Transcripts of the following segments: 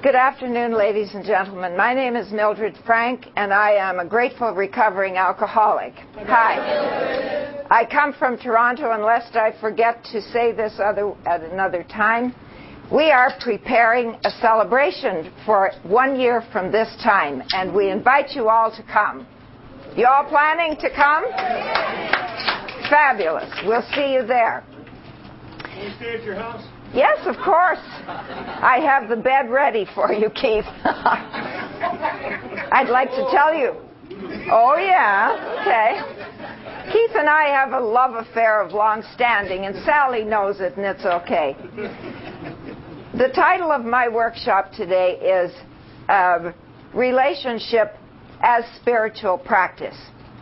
Good afternoon, ladies and gentlemen. My name is Mildred Frank, and I am a grateful recovering alcoholic. Hi. I come from Toronto, and lest I forget to say this at another time, we are preparing a celebration for 1 year from this time, and we invite you all to come. You all planning to come? Fabulous. We'll see you there. Can we stay at your house? Yes, of course. I have the bed ready for you, Keith. I'd like to tell you. Oh, yeah. Okay. Keith and I have a love affair of long standing, and Sally knows it, and it's okay. The title of my workshop today is Relationship as Spiritual Practice.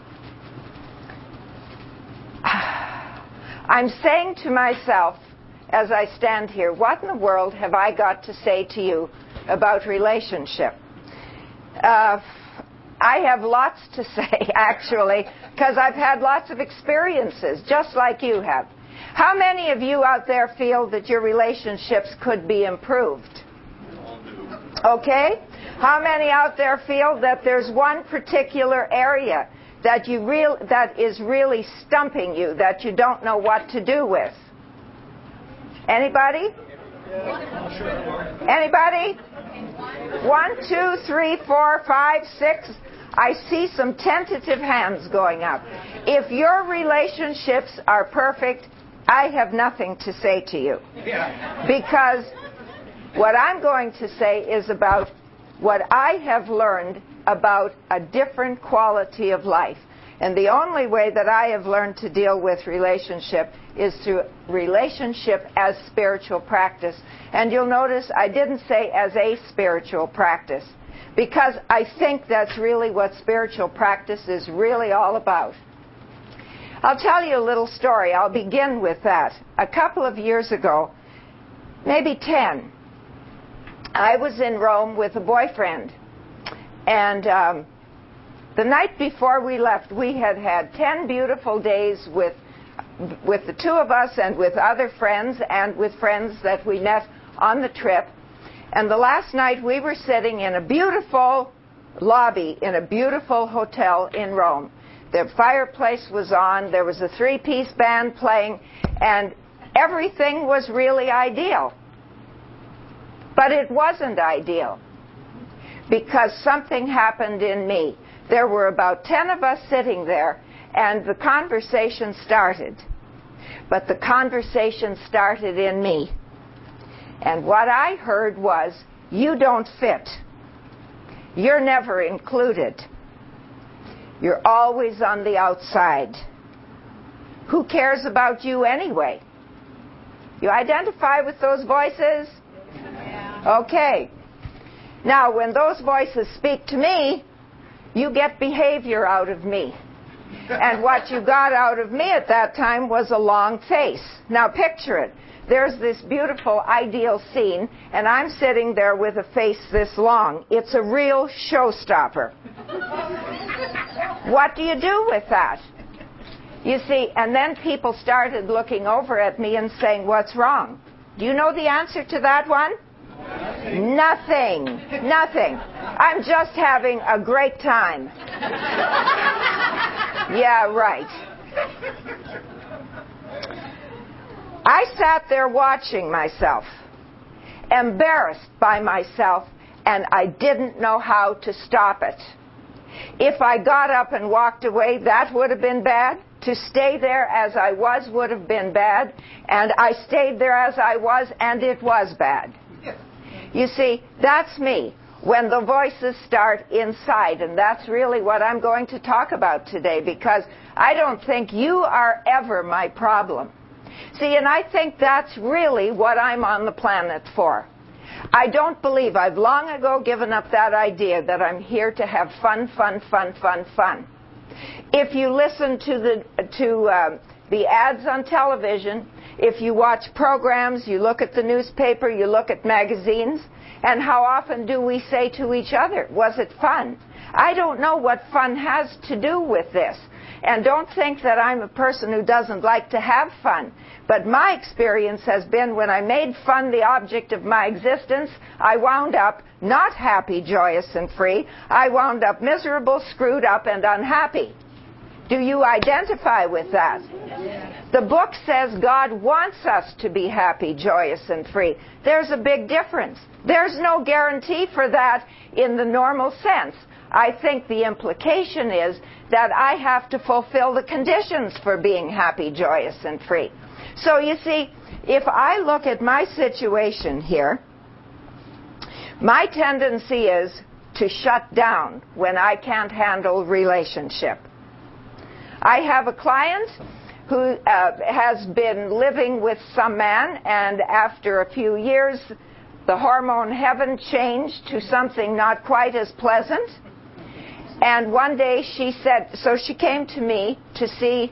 I'm saying to myself, as I stand here, what in the world have I got to say to you about relationship? I have lots to say, actually, because I've had lots of experiences, just like you have. How many of you out there feel that your relationships could be improved? Okay? How many out there feel that there's one particular area that is really stumping you, that you don't know what to do with? Anybody? Anybody? 1, 2, 3, 4, 5, 6. I see some tentative hands going up. If your relationships are perfect, I have nothing to say to you. Because what I'm going to say is about what I have learned about a different quality of life. And the only way that I have learned to deal with relationship is through relationship as spiritual practice. And you'll notice I didn't say as a spiritual practice, because I think that's really what spiritual practice is really all about. I'll tell you a little story. I'll begin with that. A couple of years ago, maybe 10, I was in Rome with a boyfriend. And the night before we left, we had had 10 beautiful days with the two of us and with other friends and with friends that we met on the trip. And the last night we were sitting in a beautiful lobby in a beautiful hotel in Rome. The fireplace was on, there was a 3-piece band playing, and everything was really ideal. But it wasn't ideal, because something happened in me. There were about 10 of us sitting there, and the conversation started. But the conversation started in me. And what I heard was, you don't fit. You're never included. You're always on the outside. Who cares about you anyway? You identify with those voices? Yeah. Okay. Now, when those voices speak to me, you get behavior out of me. And what you got out of me at that time was a long face. Now picture it. There's this beautiful ideal scene, and I'm sitting there with a face this long. It's a real showstopper. What do you do with that? You see, and then people started looking over at me and saying, what's wrong? Do you know the answer to that one? Nothing. Nothing. I'm just having a great time. Yeah, right. I sat there watching myself, embarrassed by myself, and I didn't know how to stop it. If I got up and walked away, that would have been bad. To stay there as I was would have been bad. And I stayed there as I was, and it was bad. You see, that's me, when the voices start inside, and that's really what I'm going to talk about today, because I don't think you are ever my problem. See, and I think that's really what I'm on the planet for. I don't believe, I've long ago given up that idea that I'm here to have fun. If you listen to the ads on television, if you watch programs, you look at the newspaper, you look at magazines, and how often do we say to each other, was it fun? I don't know what fun has to do with this. And don't think that I'm a person who doesn't like to have fun. But my experience has been when I made fun the object of my existence, I wound up not happy, joyous, and free. I wound up miserable, screwed up, and unhappy. Do you identify with that? The book says God wants us to be happy, joyous, and free. There's a big difference. There's no guarantee for that in the normal sense. I think the implication is that I have to fulfill the conditions for being happy, joyous, and free. So you see, if I look at my situation here, my tendency is to shut down when I can't handle relationship. I have a client who has been living with some man, and after a few years, the hormone heaven changed to something not quite as pleasant. And one day she said, so she came to me to see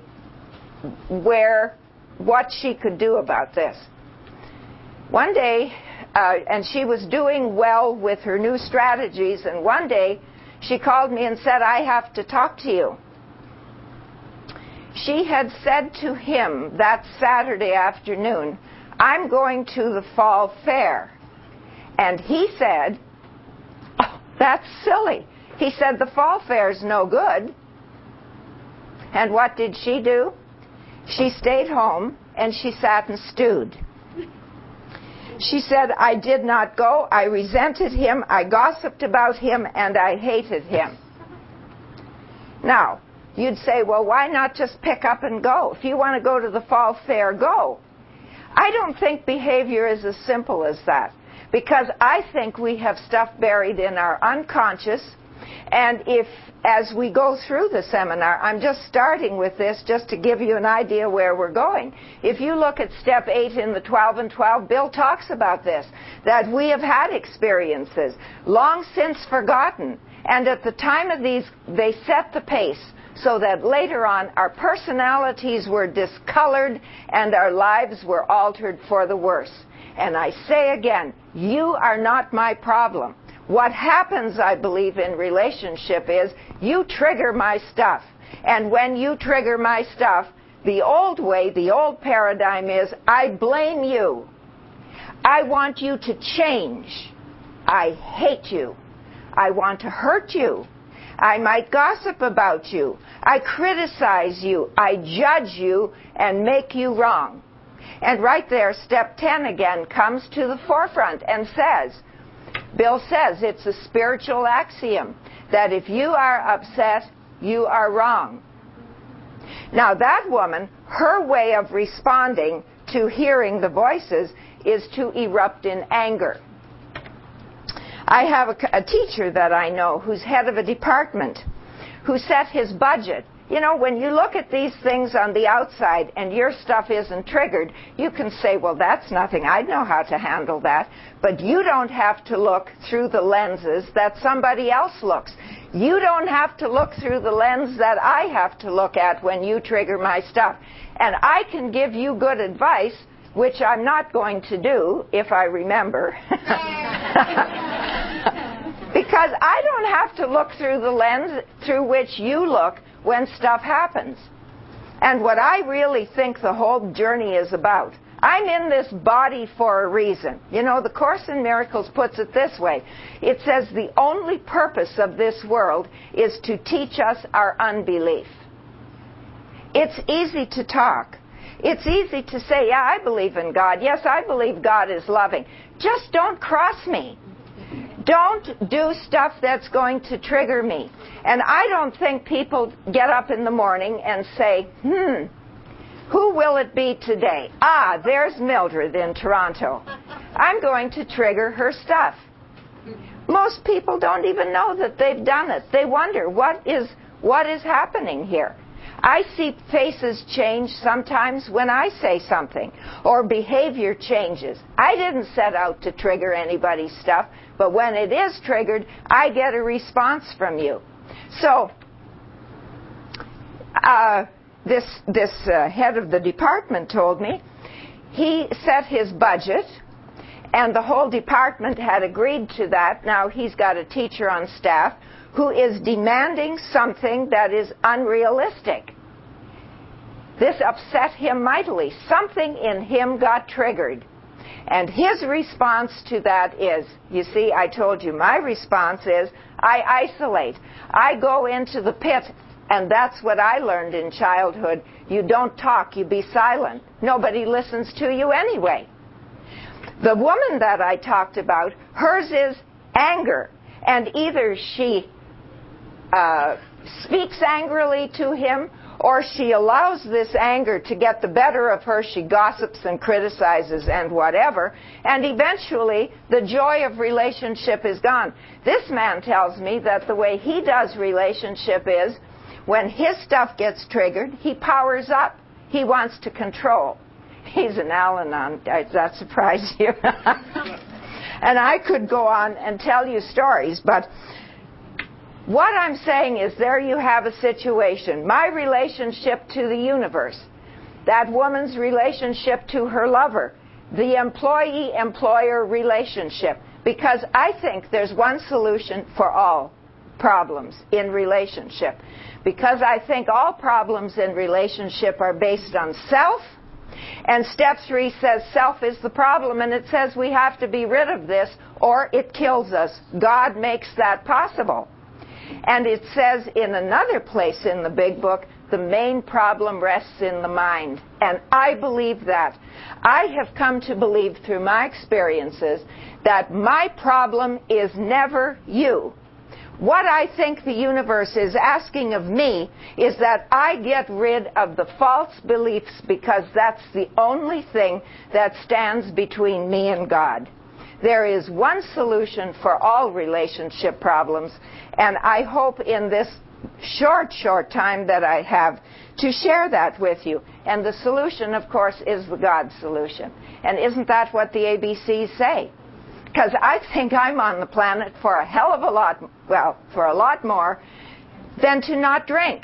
what she could do about this. One day, and she was doing well with her new strategies, and one day she called me and said, I have to talk to you. She had said to him that Saturday afternoon, I'm going to the fall fair. And he said, oh, that's silly. He said, the fall fair's no good. And what did she do? She stayed home and she sat and stewed. She said, I did not go. I resented him. I gossiped about him, and I hated him. Now, you'd say, well, why not just pick up and go? If you want to go to the fall fair, go. I don't think behavior is as simple as that, because I think we have stuff buried in our unconscious, and if, as we go through the seminar, I'm just starting with this just to give you an idea where we're going. If you look at step 8 in the 12 and 12, Bill talks about this, that we have had experiences long since forgotten, and at the time of these, they set the pace so that later on our personalities were discolored and our lives were altered for the worse. And I say again, you are not my problem. What happens, I believe, in relationship is you trigger my stuff. And when you trigger my stuff, the old way, the old paradigm is, I blame you. I want you to change. I hate you. I want to hurt you. I might gossip about you. I criticize you. I judge you and make you wrong. And right there, step 10 again comes to the forefront and says, Bill says it's a spiritual axiom that if you are upset, you are wrong. Now that woman, her way of responding to hearing the voices is to erupt in anger. I have a teacher that I know who's head of a department who set his budget. You know, when you look at these things on the outside and your stuff isn't triggered, you can say, well, that's nothing. I know how to handle that. But you don't have to look through the lenses that somebody else looks. You don't have to look through the lens that I have to look at when you trigger my stuff. And I can give you good advice, which I'm not going to do if I remember. Because I don't have to look through the lens through which you look when stuff happens. And what I really think the whole journey is about, I'm in this body for a reason. You know, the Course in Miracles puts it this way. It says the only purpose of this world is to teach us our unbelief. It's easy to talk. It's easy to say, yeah, I believe in God. Yes, I believe God is loving. Just don't cross me. Don't do stuff that's going to trigger me. And I don't think people get up in the morning and say, who will it be today? Ah, there's Mildred in Toronto. I'm going to trigger her stuff. Most people don't even know that they've done it. They wonder, what is happening here? I see faces change sometimes when I say something, or behavior changes. I didn't set out to trigger anybody's stuff, but when it is triggered, I get a response from you. So, this head of the department told me he set his budget, and the whole department had agreed to that. Now he's got a teacher on staff who is demanding something that is unrealistic. This upset him mightily. Something in him got triggered. And his response to that is, you see, I told you, my response is, I isolate. I go into the pit, and that's what I learned in childhood. You don't talk, you be silent. Nobody listens to you anyway. The woman that I talked about, hers is anger. And either she speaks angrily to him, or she allows this anger to get the better of her. She gossips and criticizes and whatever, and eventually the joy of relationship is gone. This man tells me that the way he does relationship is, when his stuff gets triggered, he powers up. He wants to control. He's an Al-Anon. Does that surprise you? And I could go on and tell you stories, but what I'm saying is, there you have a situation. My relationship to the universe, that woman's relationship to her lover, the employee-employer relationship, because I think there's one solution for all problems in relationship. Because I think all problems in relationship are based on self, and step 3 says self is the problem, and it says we have to be rid of this or it kills us. God makes that possible. And it says in another place in the big book, the main problem rests in the mind. And I believe that. I have come to believe through my experiences that my problem is never you. What I think the universe is asking of me is that I get rid of the false beliefs, because that's the only thing that stands between me and God. There is one solution for all relationship problems, and I hope in this short time that I have to share that with you. And the solution, of course, is the God solution. And isn't that what the ABCs say? Because I think I'm on the planet for a hell of a lot, for a lot more than to not drink.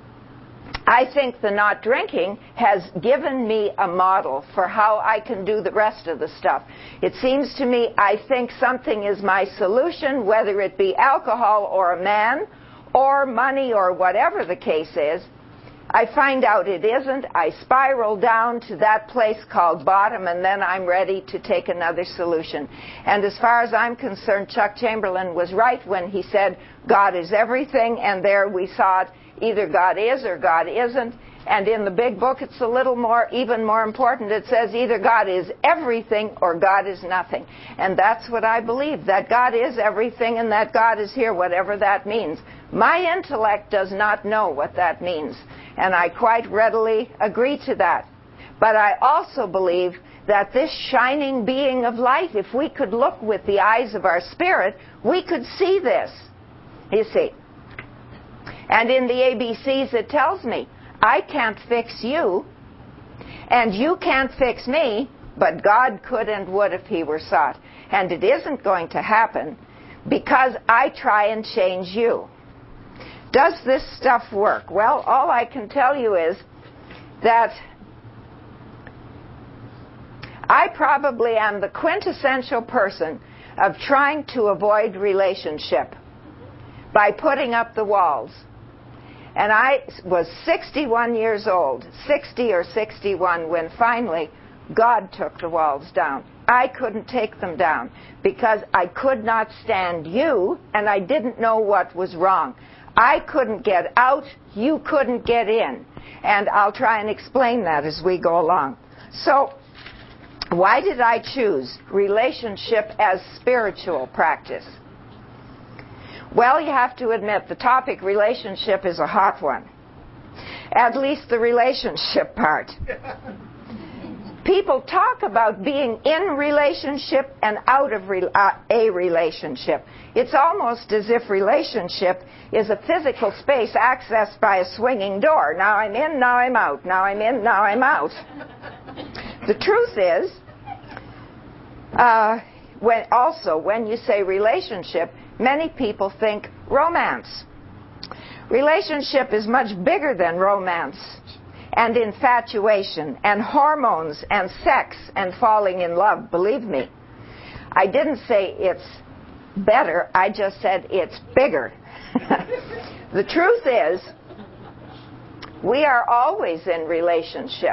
I think the not drinking has given me a model for how I can do the rest of the stuff. It seems to me, I think something is my solution, whether it be alcohol or a man or money or whatever the case is. I find out it isn't. I spiral down to that place called bottom, and then I'm ready to take another solution. And as far as I'm concerned, Chuck Chamberlain was right when he said God is everything, and there we saw it. Either God is or God isn't. And in the big book, it's a little more, even more important. It says either God is everything or God is nothing. And that's what I believe, that God is everything and that God is here, whatever that means. My intellect does not know what that means. And I quite readily agree to that. But I also believe that this shining being of light, if we could look with the eyes of our spirit, we could see this. You see. And in the ABCs it tells me, I can't fix you, and you can't fix me, but God could and would if he were sought. And it isn't going to happen because I try and change you. Does this stuff work? Well, all I can tell you is that I probably am the quintessential person of trying to avoid relationship by putting up the walls. And I was 61 years old, 60 or 61, when finally God took the walls down. I couldn't take them down because I could not stand you, and I didn't know what was wrong. I couldn't get out, you couldn't get in. And I'll try and explain that as we go along. So, why did I choose relationship as spiritual practice? Well, you have to admit the topic relationship is a hot one. At least the relationship part. People talk about being in relationship and out of a relationship. It's almost as if relationship is a physical space accessed by a swinging door. Now I'm in, now I'm out. Now I'm in, now I'm out. The truth is, when you say relationship, many people think romance. Relationship is much bigger than romance and infatuation and hormones and sex and falling in love, believe me. I didn't say it's better, I just said it's bigger. The truth is, We are always in relationship.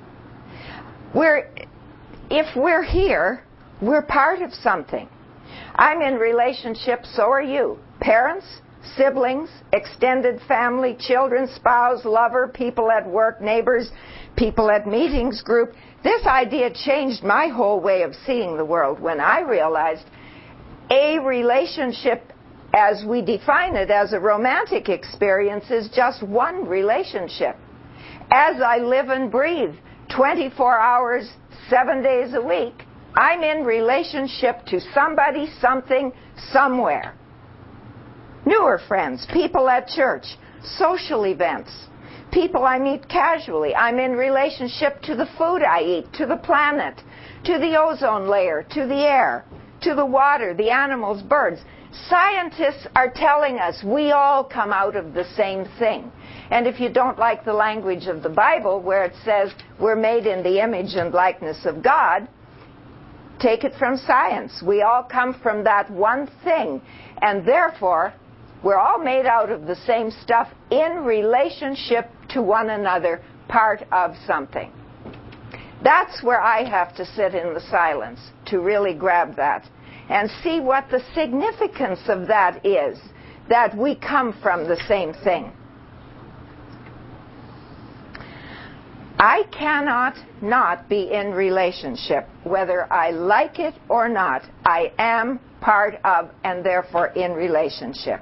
If we're here, we're part of something. I'm in relationship, so are you. Parents, siblings, extended family, children, spouse, lover, people at work, neighbors, people at meetings, group. This idea changed my whole way of seeing the world when I realized a relationship, as we define it as a romantic experience, is just one relationship. As I live and breathe 24 hours, 7 days a week, I'm in relationship to somebody, something, somewhere. Newer friends, people at church, social events, people I meet casually. I'm in relationship to the food I eat, to the planet, to the ozone layer, to the air, to the water, the animals, birds. Scientists are telling us we all come out of the same thing. And if you don't like the language of the Bible, where it says we're made in the image and likeness of God, take it from science. We all come from that one thing. And therefore, we're all made out of the same stuff in relationship to one another, part of something. That's where I have to sit in the silence to really grab that and see what the significance of that is, that we come from the same thing. I cannot not be in relationship. Whether I like it or not, I am part of and therefore in relationship.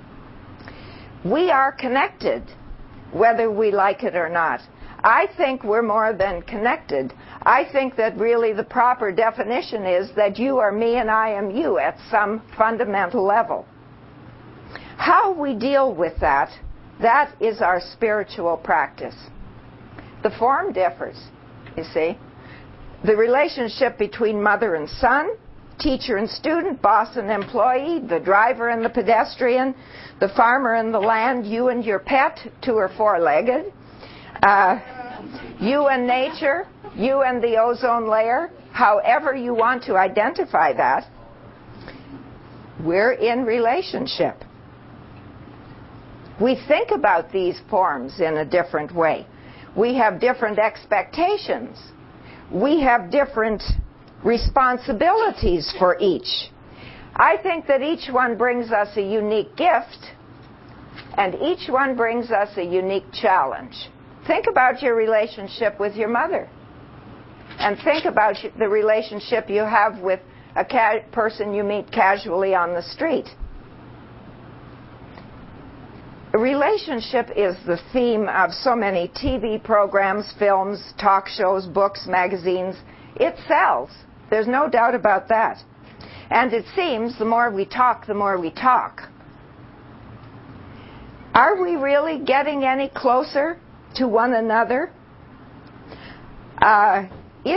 We are connected, whether we like it or not. I think we're more than connected. I think that really the proper definition is that you are me and I am you at some fundamental level. How we deal with that is our spiritual practice. The form differs, you see. The relationship between mother and son, teacher and student, boss and employee, the driver and the pedestrian, the farmer and the land, you and your pet, 2 or 4-legged, you and nature, you and the ozone layer, however you want to identify that, we're in relationship. We think about these forms in a different way. We have different expectations. We have different responsibilities for each. I think that each one brings us a unique gift, and each one brings us a unique challenge. Think about your relationship with your mother, and think about the relationship you have with a person you meet casually on the street. A relationship is the theme of so many TV programs, films, talk shows, books, magazines. It sells. There's no doubt about that. And it seems the more we talk, the more we talk. Are we really getting any closer to one another? I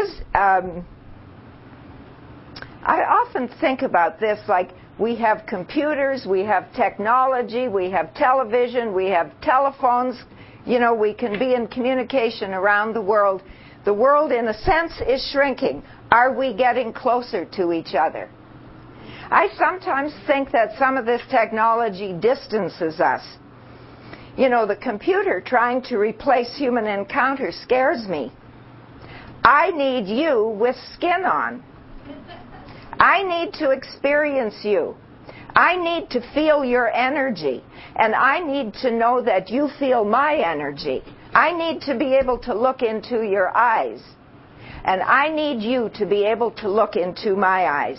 often think about this like we have computers, we have technology, we have television, we have telephones. You know, we can be in communication around the world. The world, in a sense, is shrinking. Are we getting closer to each other? I sometimes think that some of this technology distances us. You know, the computer trying to replace human encounter scares me. I need you with skin on. I need to experience you. I need to feel your energy. And I need to know that you feel my energy. I need to be able to look into your eyes. And I need you to be able to look into my eyes.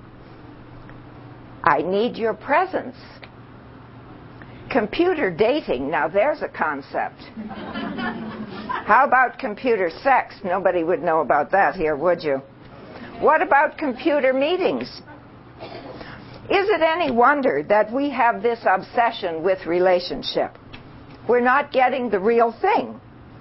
I need your presence. Computer dating, now there's a concept. How about computer sex? Nobody would know about that here, would you? What about computer meetings? Is it any wonder that we have this obsession with relationship? We're not getting the real thing.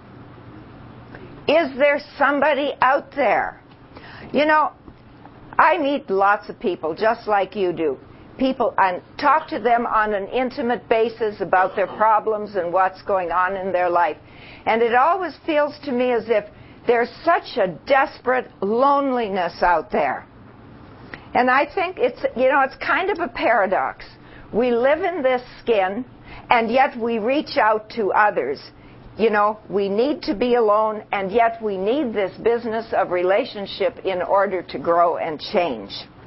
Is there somebody out there? You know, I meet lots of people just like you do. People, and talk to them on an intimate basis about their problems and what's going on in their life. And it always feels to me as if there's such a desperate loneliness out there. And I think it's kind of a paradox. We live in this skin, and yet we reach out to others We need to be alone, and yet we need this business of relationship in order to grow and change.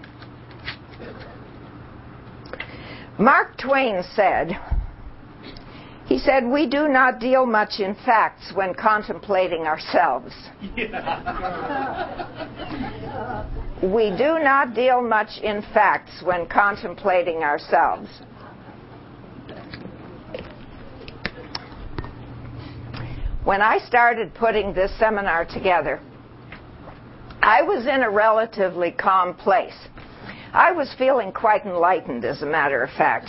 Mark Twain said, we do not deal much in facts when contemplating ourselves. We do not deal much in facts when contemplating ourselves. When I started putting this seminar together, I was in a relatively calm place. I was feeling quite enlightened, as a matter of fact.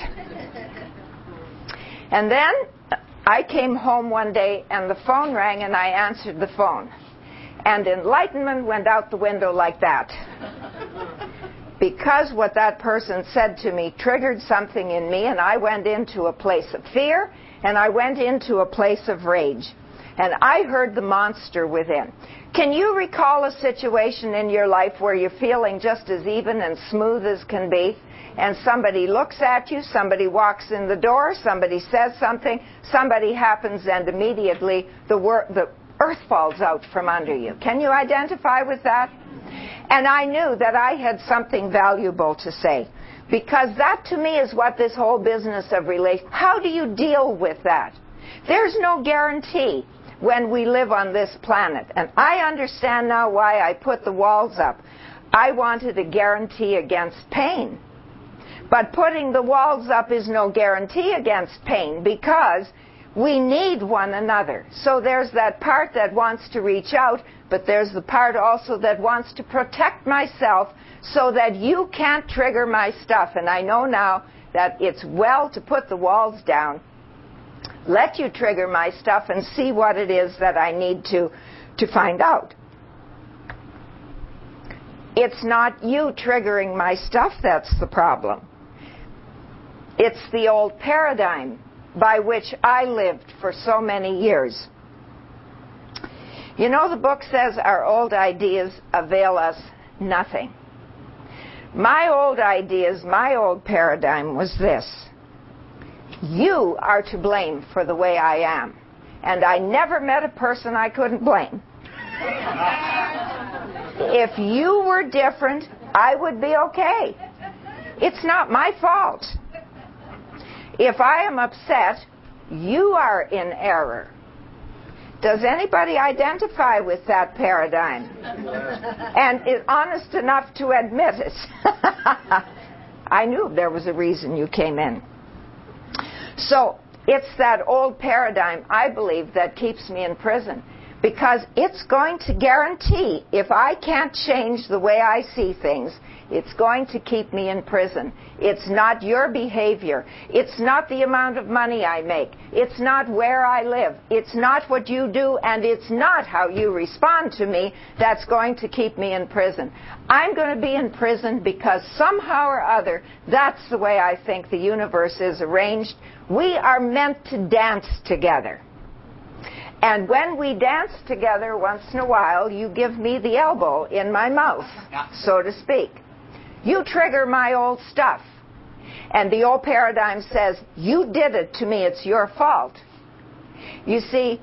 And then I came home one day and the phone rang and I answered the phone. And enlightenment went out the window like that. Because what that person said to me triggered something in me, and I went into a place of fear and I went into a place of rage. And I heard the monster within. Can you recall a situation in your life where you're feeling just as even and smooth as can be, and somebody looks at you, somebody walks in the door, somebody says something, somebody happens, and immediately the earth falls out from under you? Can you identify with that? And I knew that I had something valuable to say, because that to me is what this whole business of relation. How do you deal with that? There's no guarantee when we live on this planet. And I understand now why I put the walls up. I wanted a guarantee against pain. But putting the walls up is no guarantee against pain, because we need one another. So there's that part that wants to reach out, but there's the part also that wants to protect myself so that you can't trigger my stuff. And I know now that it's well to put the walls down, let you trigger my stuff, and see what it is that I need to find out. It's not you triggering my stuff that's the problem. It's the old paradigm by which I lived for so many years. The book says our old ideas avail us nothing. My old ideas, my old paradigm was this: you are to blame for the way I am. And I never met a person I couldn't blame. If you were different, I would be okay. It's not my fault. If I am upset, you are in error. Does anybody identify with that paradigm? And is honest enough to admit it? I knew there was a reason you came in. So it's that old paradigm, I believe, that keeps me in prison, because it's going to guarantee, if I can't change the way I see things, it's going to keep me in prison. It's not your behavior. It's not the amount of money I make. It's not where I live. It's not what you do, and it's not how you respond to me that's going to keep me in prison. I'm going to be in prison because somehow or other, that's the way I think the universe is arranged. We are meant to dance together. And when we dance together, once in a while, you give me the elbow in my mouth, so to speak. You trigger my old stuff. And the old paradigm says, you did it to me, it's your fault. You see,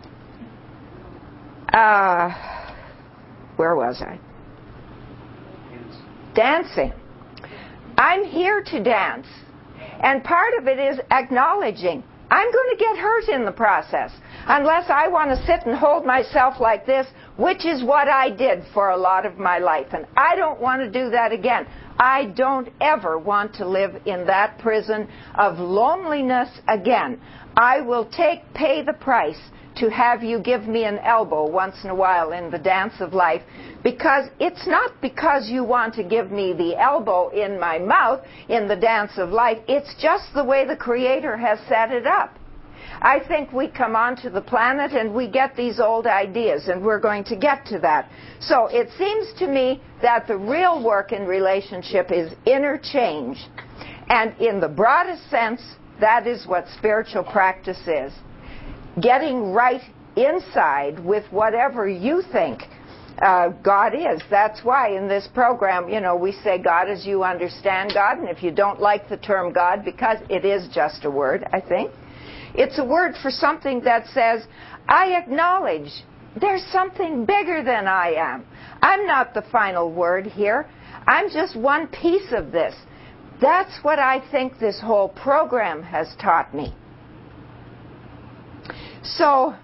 where was I? Dancing. I'm here to dance. And part of it is acknowledging I'm going to get hurt in the process unless I want to sit and hold myself like this, which is what I did for a lot of my life. And I don't want to do that again. I don't ever want to live in that prison of loneliness again. I will pay the price to have you give me an elbow once in a while in the dance of life, because it's not because you want to give me the elbow in my mouth in the dance of life. It's just the way the Creator has set it up. I think we come onto the planet and we get these old ideas, and we're going to get to that. So it seems to me that the real work in relationship is inner change. And in the broadest sense, that is what spiritual practice is. Getting right inside with whatever you think God is. That's why in this program, we say God as you understand God. And if you don't like the term God, because it is just a word, I think, It's a word for something that says, I acknowledge there's something bigger than I am. I'm not the final word here. I'm just one piece of this. That's what I think this whole program has taught me. So,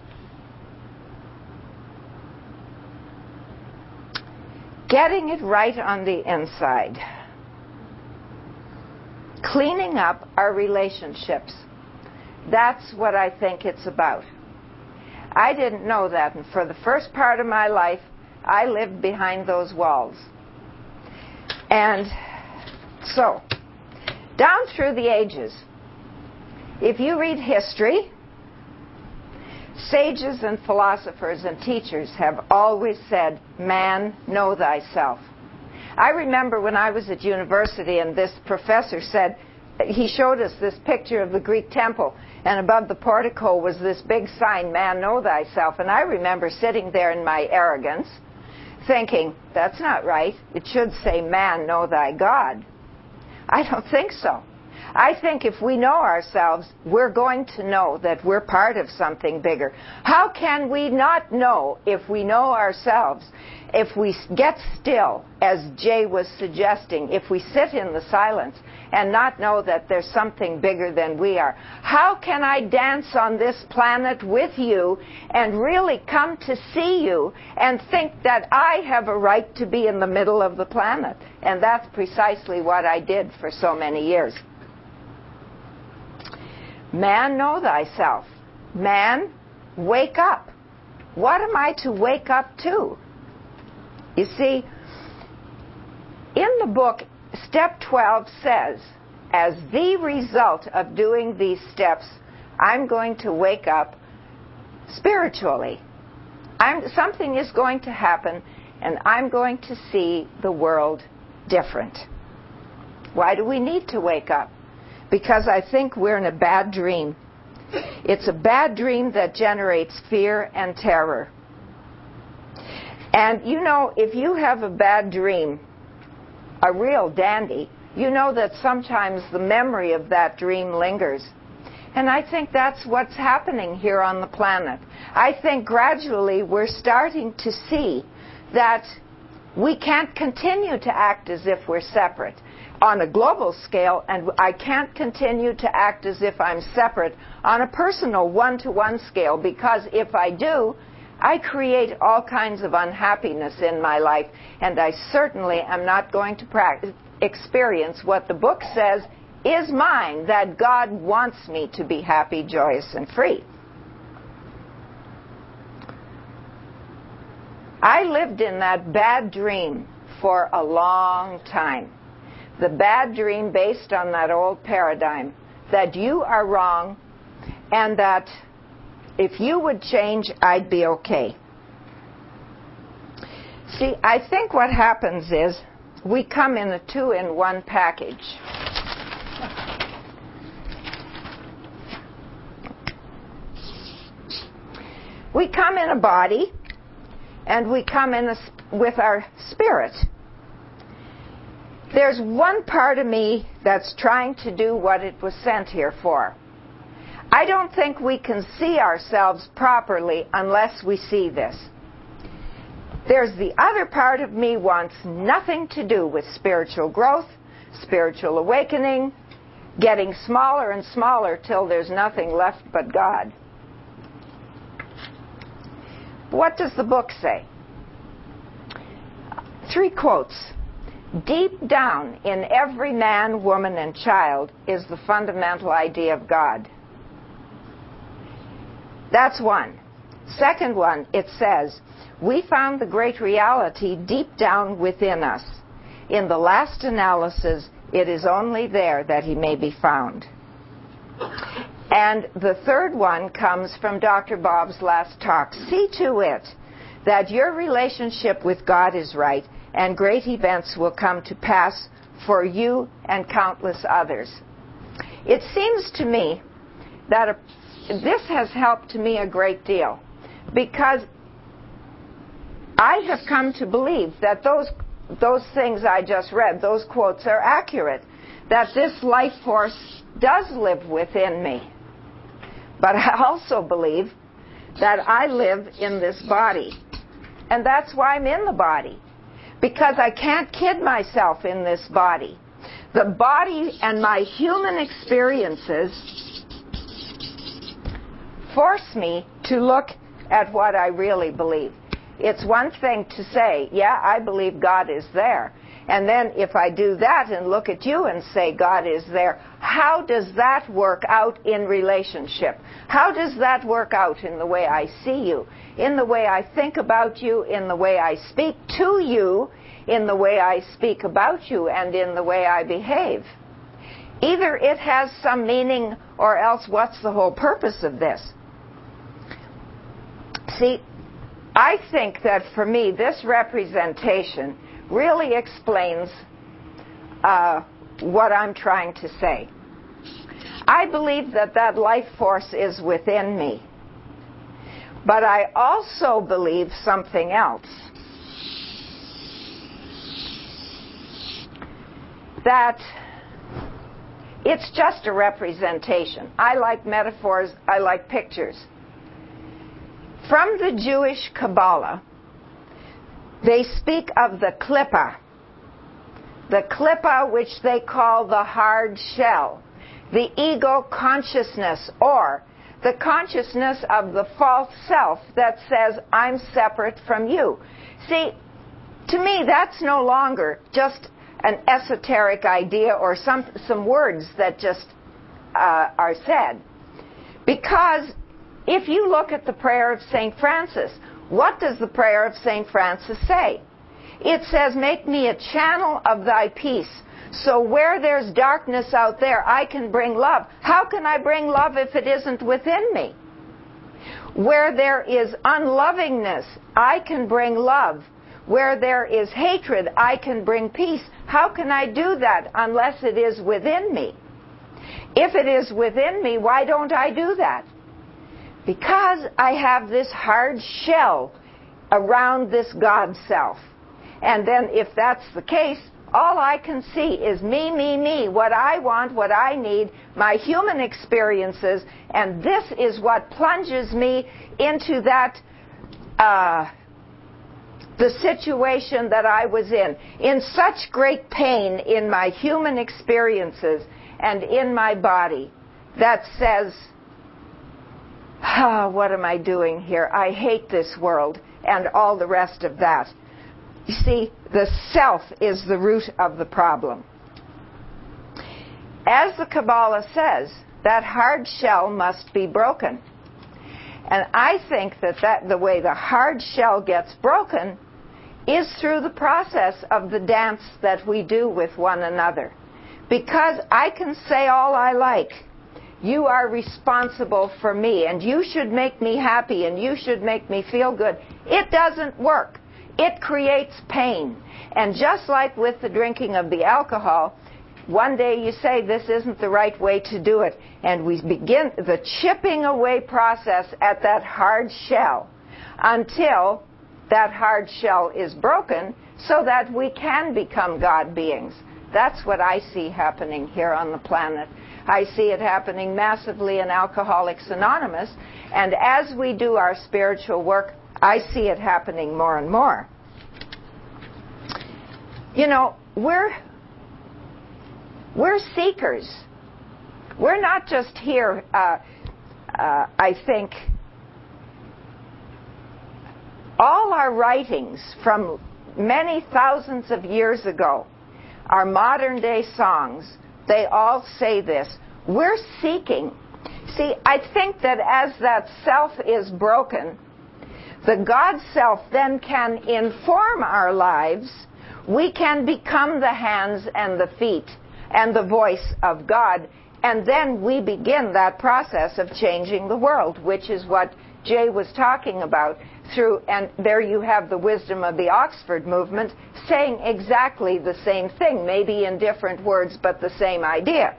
getting it right on the inside. Cleaning up our relationships. That's what I think it's about. I didn't know that, and for the first part of my life, I lived behind those walls. And so, down through the ages, if you read history, sages and philosophers and teachers have always said, man, know thyself. I remember when I was at university and this professor said, he showed us this picture of the Greek temple, and above the portico was this big sign, man, know thyself. And I remember sitting there in my arrogance, thinking, that's not right. It should say, man, know thy God. I don't think so. I think if we know ourselves, we're going to know that we're part of something bigger. How can we not know if we know ourselves? If we get still, as Jay was suggesting, if we sit in the silence and not know that there's something bigger than we are, how can I dance on this planet with you and really come to see you and think that I have a right to be in the middle of the planet? And that's precisely what I did for so many years. Man, know thyself. Man, wake up. What am I to wake up to? You see, in the book, step 12 says, as the result of doing these steps, I'm going to wake up spiritually. Something is going to happen, and I'm going to see the world different. Why do we need to wake up? Because I think we're in a bad dream. It's a bad dream that generates fear and terror. And you know, if you have a bad dream, a real dandy, you know that sometimes the memory of that dream lingers. And I think that's what's happening here on the planet. I think gradually we're starting to see that we can't continue to act as if we're separate on a global scale, and I can't continue to act as if I'm separate on a personal one-to-one scale, because if I do, I create all kinds of unhappiness in my life, and I certainly am not going to experience what the book says is mine, that God wants me to be happy, joyous, and free. I lived in that bad dream for a long time. The bad dream based on that old paradigm that you are wrong and that if you would change, I'd be okay. See, I think what happens is we come in a two-in-one package. We come in a body and we come in with our spirit. There's one part of me that's trying to do what it was sent here for. I don't think we can see ourselves properly unless we see this. There's the other part of me wants nothing to do with spiritual growth, spiritual awakening, getting smaller and smaller till there's nothing left but God. What does the book say? 3 quotes. Deep down in every man, woman, and child is the fundamental idea of God. That's one. Second one, it says, we found the great reality deep down within us. In the last analysis, it is only there that he may be found. And the third one comes from Dr. Bob's last talk. See to it that your relationship with God is right, and great events will come to pass for you and countless others. It seems to me that this has helped me a great deal, because I have come to believe that those things I just read, those quotes, are accurate, that this life force does live within me. But I also believe that I live in this body. And that's why I'm in the body. Because I can't kid myself in this body. The body and my human experiences force me to look at what I really believe. It's one thing to say, yeah, I believe God is there. And then if I do that and look at you and say God is there, how does that work out in relationship? How does that work out in the way I see you, in the way I think about you, in the way I speak to you, in the way I speak about you, and in the way I behave? Either it has some meaning or else what's the whole purpose of this? See, I think that for me this representation really explains what I'm trying to say. I believe that that life force is within me. But I also believe something else. That it's just a representation. I like metaphors, I like pictures. From the Jewish Kabbalah, they speak of the Klippa which they call the hard shell, the ego consciousness, or the consciousness of the false self that says, I'm separate from you. See, to me, that's no longer just an esoteric idea or some words that just are said. Because if you look at the prayer of St. Francis, what does the prayer of St. Francis say? It says, make me a channel of thy peace. So where there's darkness out there, I can bring love. How can I bring love if it isn't within me? Where there is unlovingness, I can bring love. Where there is hatred, I can bring peace. How can I do that unless it is within me? If it is within me, why don't I do that? Because I have this hard shell around this God self. And then if that's the case, all I can see is me, what I want, what I need, my human experiences, and this is what plunges me into that, the situation that I was in such great pain in my human experiences and in my body that says, what am I doing here? I hate this world, and all the rest of that. You see, the self is the root of the problem. As the Kabbalah says, that hard shell must be broken. And I think that the way the hard shell gets broken is through the process of the dance that we do with one another. Because I can say all I like. You are responsible for me, and you should make me happy, and you should make me feel good. It doesn't work. It creates pain. And just like with the drinking of the alcohol, one day you say this isn't the right way to do it, and we begin the chipping away process at that hard shell until that hard shell is broken so that we can become God beings. That's what I see happening here on the planet. I see it happening massively in Alcoholics Anonymous, and as we do our spiritual work, I see it happening more and more. You know, we're seekers. We're not just here, I think, all our writings from many thousands of years ago, our modern day songs, they all say this. We're seeking. See, I think that as that self is broken, the God self then can inform our lives. We can become the hands and the feet and the voice of God, and then we begin that process of changing the world, which is what Jay was talking about through, and there you have the wisdom of the Oxford movement saying exactly the same thing, maybe in different words, but the same idea.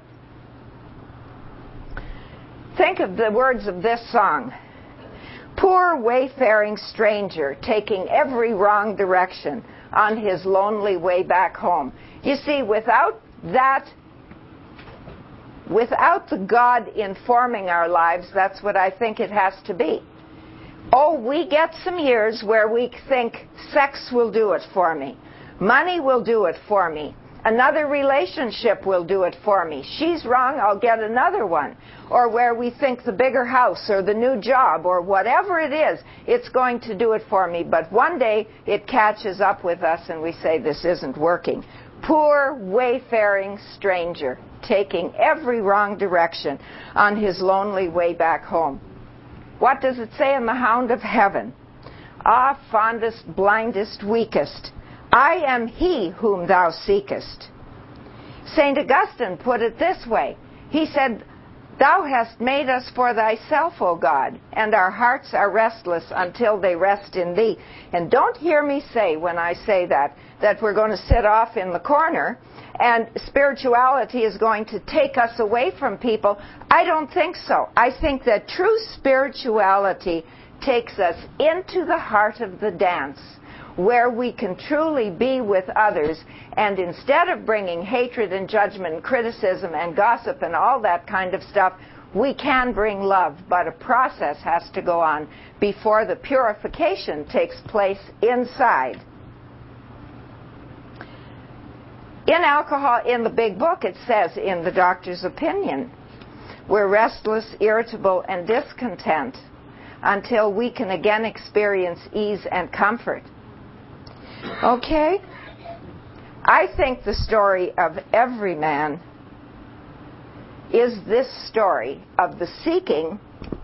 Think of the words of this song. Poor wayfaring stranger taking every wrong direction on his lonely way back home. You see, without that Without the God informing our lives, that's what I think it has to be. Oh, we get some years where we think sex will do it for me. Money will do it for me. Another relationship will do it for me. She's wrong, I'll get another one. Or where we think the bigger house or the new job or whatever it is, it's going to do it for me. But one day it catches up with us and we say, this isn't working. Poor wayfaring stranger, taking every wrong direction on his lonely way back home. What does it say in the Hound of Heaven? Ah, fondest, blindest, weakest, I am he whom thou seekest. St. Augustine put it this way. He said, Thou hast made us for thyself, O God, and our hearts are restless until they rest in thee. And don't hear me say, when I say that we're going to sit off in the corner and spirituality is going to take us away from people. I don't think so. I think that true spirituality takes us into the heart of the dance, where we can truly be with others, and instead of bringing hatred and judgment and criticism and gossip and all that kind of stuff, we can bring love, but a process has to go on before the purification takes place inside. In alcohol, in the big book, it says, in the doctor's opinion, we're restless, irritable, and discontent until we can again experience ease and comfort. Okay? I think the story of every man is this story of the seeking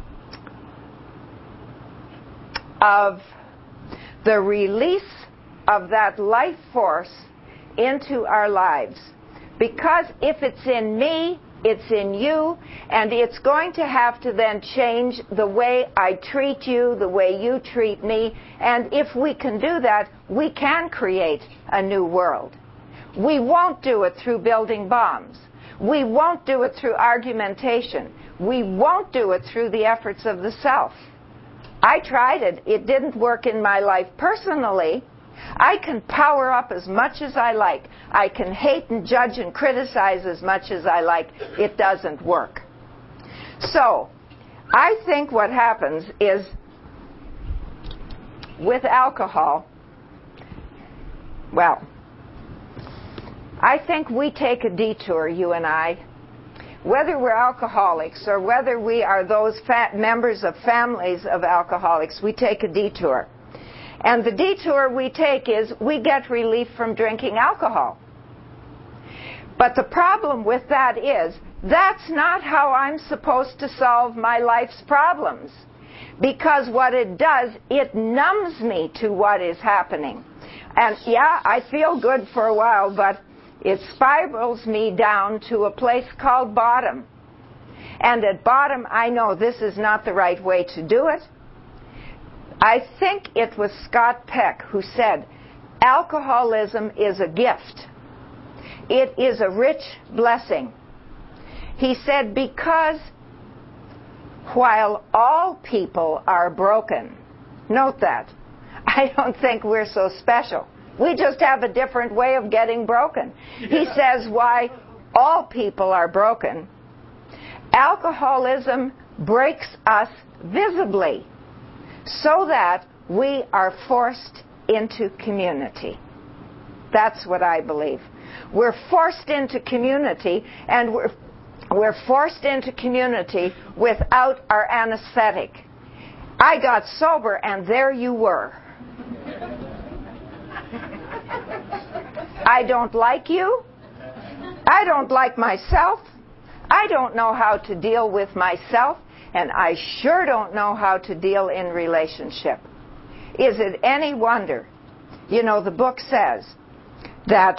of the release of that life force into our lives. Because if it's in me, it's in you, and it's going to have to then change the way I treat you, the way you treat me, and if we can do that, we can create a new world. We won't do it through building bombs. We won't do it through argumentation. We won't do it through the efforts of the self. I tried it. It didn't work in my life personally. I can power up as much as I like. I can hate and judge and criticize as much as I like. It doesn't work. So, I think what happens is, with alcohol, well, I think we take a detour, you and I, whether we're alcoholics or whether we are those members of families of alcoholics, we take a detour. And the detour we take is we get relief from drinking alcohol. But the problem with that is that's not how I'm supposed to solve my life's problems. Because what it does, it numbs me to what is happening. And yeah, I feel good for a while, but it spirals me down to a place called bottom. And at bottom, I know this is not the right way to do it. I think it was Scott Peck who said, alcoholism is a gift. It is a rich blessing. He said, because while all people are broken, note that, I don't think we're so special. We just have a different way of getting broken. He says, why all people are broken, alcoholism breaks us visibly, so that we are forced into community. That's what I believe. We're forced into community, and we're forced into community without our anesthetic. I got sober, and there you were. I don't like you. I don't like myself. I don't know how to deal with myself. And I sure don't know how to deal in relationship. Is it any wonder? You know, the book says that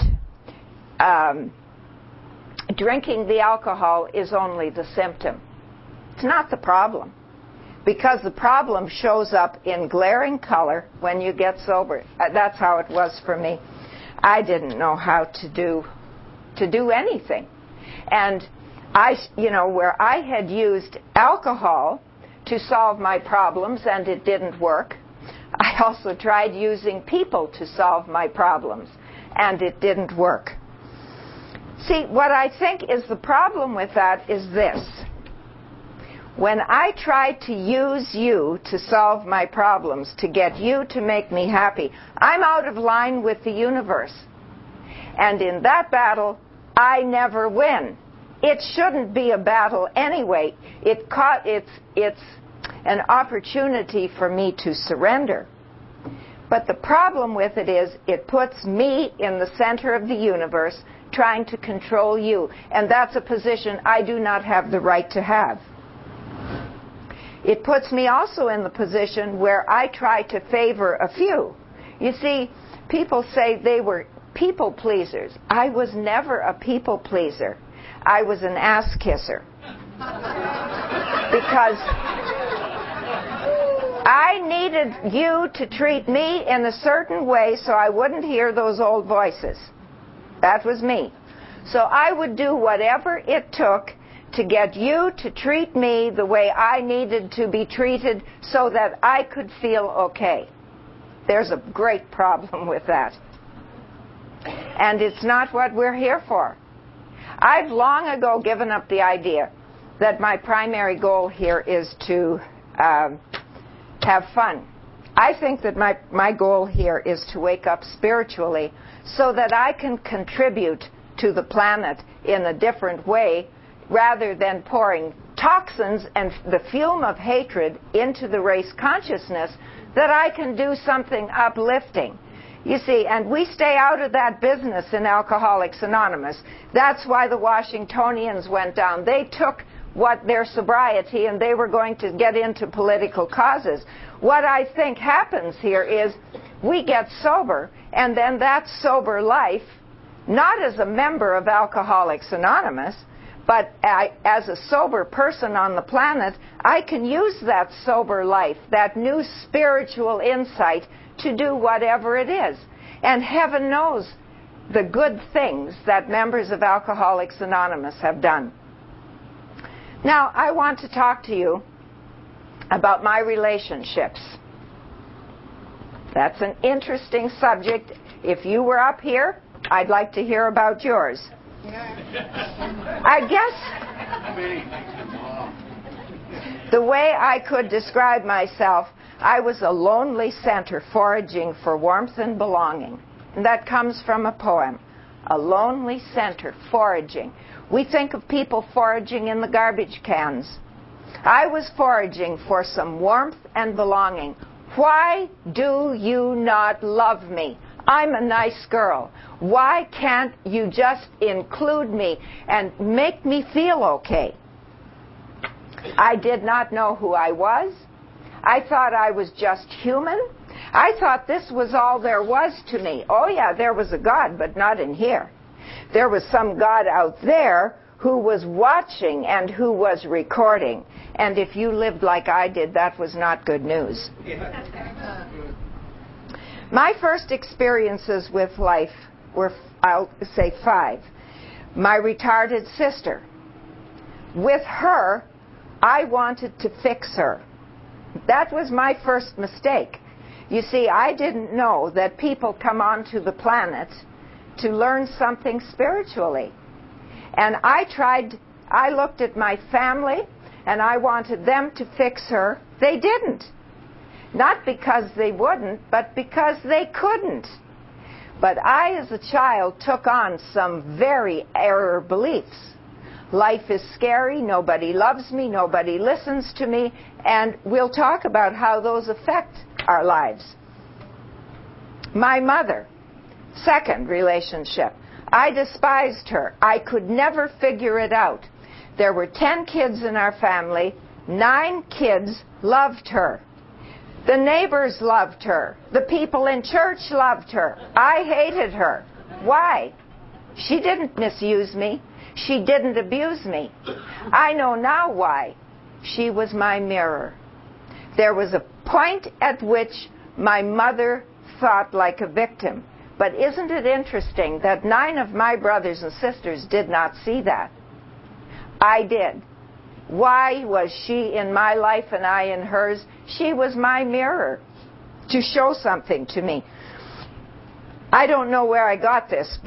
drinking the alcohol is only the symptom. It's not the problem. Because the problem shows up in glaring color when you get sober. That's how it was for me. I didn't know how to do anything. And where I had used alcohol to solve my problems and it didn't work, I also tried using people to solve my problems and it didn't work. See, what I think is the problem with that is this. When I try to use you to solve my problems, to get you to make me happy, I'm out of line with the universe. And in that battle, I never win. It shouldn't be a battle anyway. It's an opportunity for me to surrender. But the problem with it is it puts me in the center of the universe trying to control you. And that's a position I do not have the right to have. It puts me also in the position where I try to favor a few. You see, people say they were people pleasers. I was never a people pleaser. I was an ass kisser. Because I needed you to treat me in a certain way so I wouldn't hear those old voices. That was me. So I would do whatever it took to get you to treat me the way I needed to be treated so that I could feel okay. There's a great problem with that. And it's not what we're here for. I've long ago given up the idea that my primary goal here is to have fun. I think that my goal here is to wake up spiritually so that I can contribute to the planet in a different way rather than pouring toxins and the fume of hatred into the race consciousness, that I can do something uplifting. You see, and we stay out of that business in Alcoholics Anonymous. That's why the Washingtonians went down. They took their sobriety and they were going to get into political causes. What I think happens here is we get sober, and then that sober life, not as a member of Alcoholics Anonymous, but as a sober person on the planet, I can use that sober life, that new spiritual insight, to do whatever it is. And heaven knows the good things that members of Alcoholics Anonymous have done. Now, I want to talk to you about my relationships. That's an interesting subject. If you were up here, I'd like to hear about yours. I guess the way I could describe myself, I was a lonely center foraging for warmth and belonging. And that comes from a poem. A lonely center foraging. We think of people foraging in the garbage cans. I was foraging for some warmth and belonging. Why do you not love me? I'm a nice girl. Why can't you just include me and make me feel okay? I did not know who I was. I thought I was just human. I thought this was all there was to me. Oh yeah, there was a God, but not in here. There was some God out there who was watching and who was recording. And if you lived like I did, that was not good news. My first experiences with life were, I'll say, 5. My retarded sister. With her, I wanted to fix her. That was my first mistake. You see, I didn't know that people come onto the planet to learn something spiritually. And I looked at my family, and I wanted them to fix her. They didn't. Not because they wouldn't, but because they couldn't. But I, as a child, took on some very error beliefs. Life is scary, nobody loves me, nobody listens to me, and we'll talk about how those affect our lives. My mother, second relationship. I despised her. I could never figure it out. There were 10 kids in our family. 9 kids loved her. The neighbors loved her. The people in church loved her. I hated her. Why? She didn't misuse me. She didn't abuse me. I know now why. She was my mirror. There was a point at which my mother thought like a victim. But isn't it interesting that 9 of my brothers and sisters did not see that? I did. Why was she in my life and I in hers? She was my mirror to show something to me. I don't know where I got this, but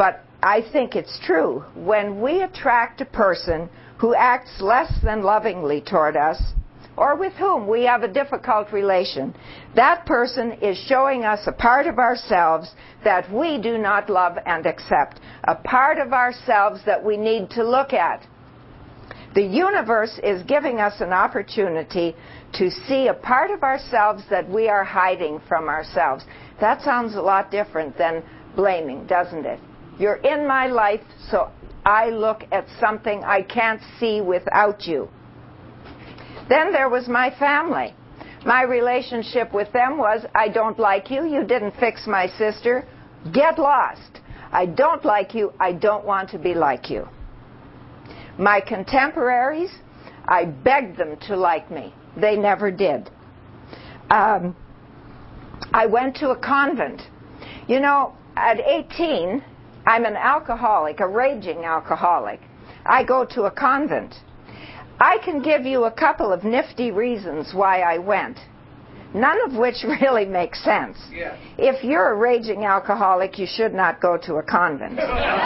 I think it's true. When we attract a person who acts less than lovingly toward us, or with whom we have a difficult relation, that person is showing us a part of ourselves that we do not love and accept, a part of ourselves that we need to look at. The universe is giving us an opportunity to see a part of ourselves that we are hiding from ourselves. That sounds a lot different than blaming, doesn't it? You're in my life, so I look at something I can't see without you. Then there was my family. My relationship with them was, I don't like you, you didn't fix my sister, get lost. I don't like you, I don't want to be like you. My contemporaries, I begged them to like me. They never did. I went to a convent. You know, at 18, I'm an alcoholic, a raging alcoholic. I go to a convent. I can give you a couple of nifty reasons why I went, none of which really make sense. Yeah. If you're a raging alcoholic, you should not go to a convent.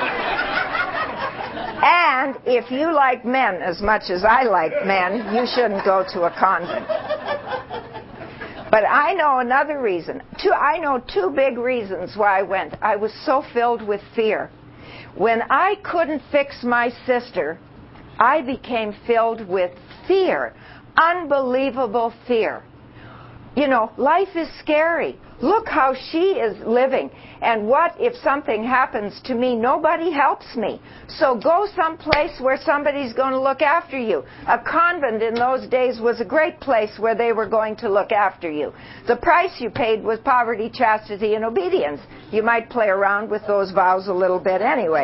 And if you like men as much as I like men, you shouldn't go to a convent. But I know another reason. I know two big reasons why I went. I was so filled with fear. When I couldn't fix my sister, I became filled with fear, unbelievable fear. You know, life is scary. Look how she is living. And what if something happens to me? Nobody helps me. So go someplace where somebody's going to look after you. A convent in those days was a great place where they were going to look after you. The price you paid was poverty, chastity, and obedience. You might play around with those vows a little bit anyway.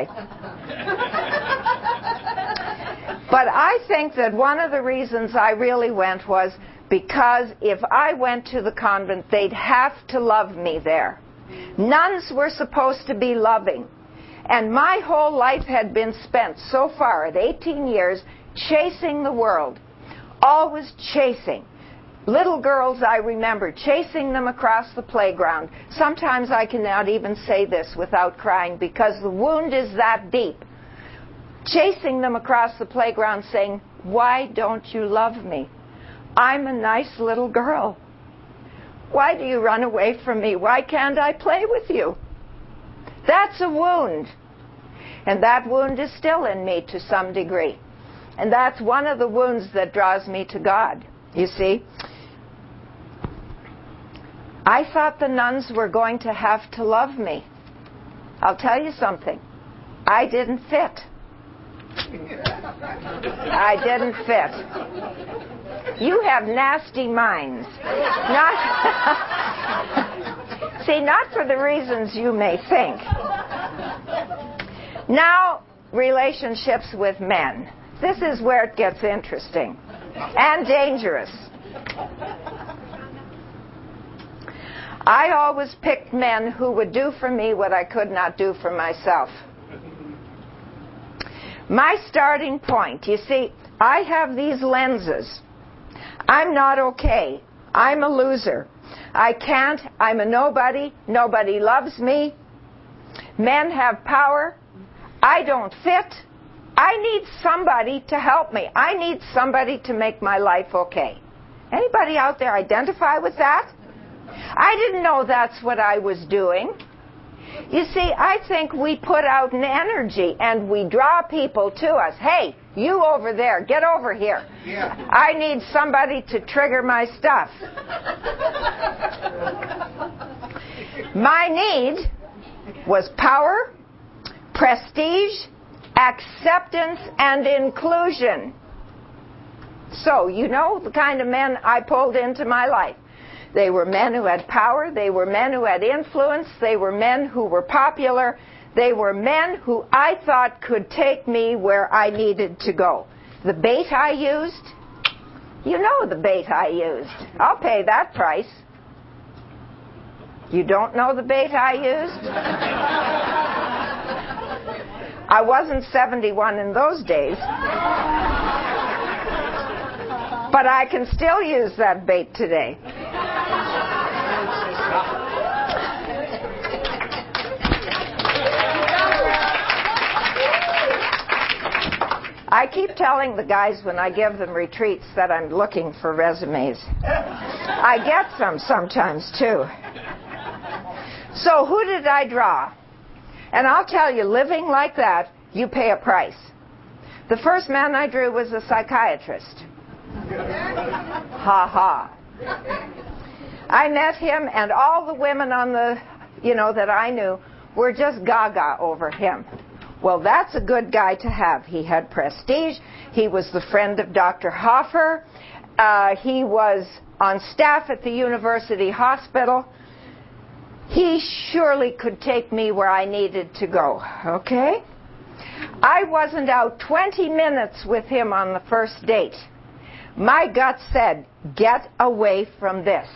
But I think that one of the reasons I really went was because if I went to the convent, they'd have to love me there. Nuns were supposed to be loving. And my whole life had been spent so far at 18 years chasing the world. Always chasing. Little girls, I remember, chasing them across the playground. Sometimes I cannot even say this without crying because the wound is that deep. Chasing them across the playground saying, "Why don't you love me? I'm a nice little girl. Why do you run away from me? Why can't I play with you?" That's a wound. And that wound is still in me to some degree. And that's one of the wounds that draws me to God, you see. I thought the nuns were going to have to love me. I'll tell you something. I didn't fit. I didn't fit. You have nasty minds. Not for the reasons you may think. Now, relationships with men. This is where it gets interesting and dangerous. I always picked men who would do for me what I could not do for myself. My starting point, you see, I have these lenses. I'm not okay. I'm a loser. I can't. I'm a nobody. Nobody loves me. Men have power. I don't fit. I need somebody to help me. I need somebody to make my life okay. Anybody out there identify with that? I didn't know that's what I was doing. You see, I think we put out an energy and we draw people to us. Hey, you over there, get over here. Yeah. I need somebody to trigger my stuff. My need was power, prestige, acceptance, and inclusion. So, you know the kind of men I pulled into my life. They were men who had power. They were men who had influence. They were men who were popular. They were men who I thought could take me where I needed to go. The bait I used, you know the bait I used. I'll pay that price. You don't know the bait I used? I wasn't 71 in those days. But I can still use that bait today. I keep telling the guys when I give them retreats that I'm looking for resumes. I get some sometimes, too. So who did I draw? And I'll tell you, living like that, you pay a price. The first man I drew was a psychiatrist. Ha ha. I met him, and all the women on the, that I knew were just gaga over him. Well, that's a good guy to have. He had prestige. He was the friend of Dr. Hoffer. He was on staff at the university hospital. He surely could take me where I needed to go, okay? I wasn't out 20 minutes with him on the first date. My gut said, get away from this.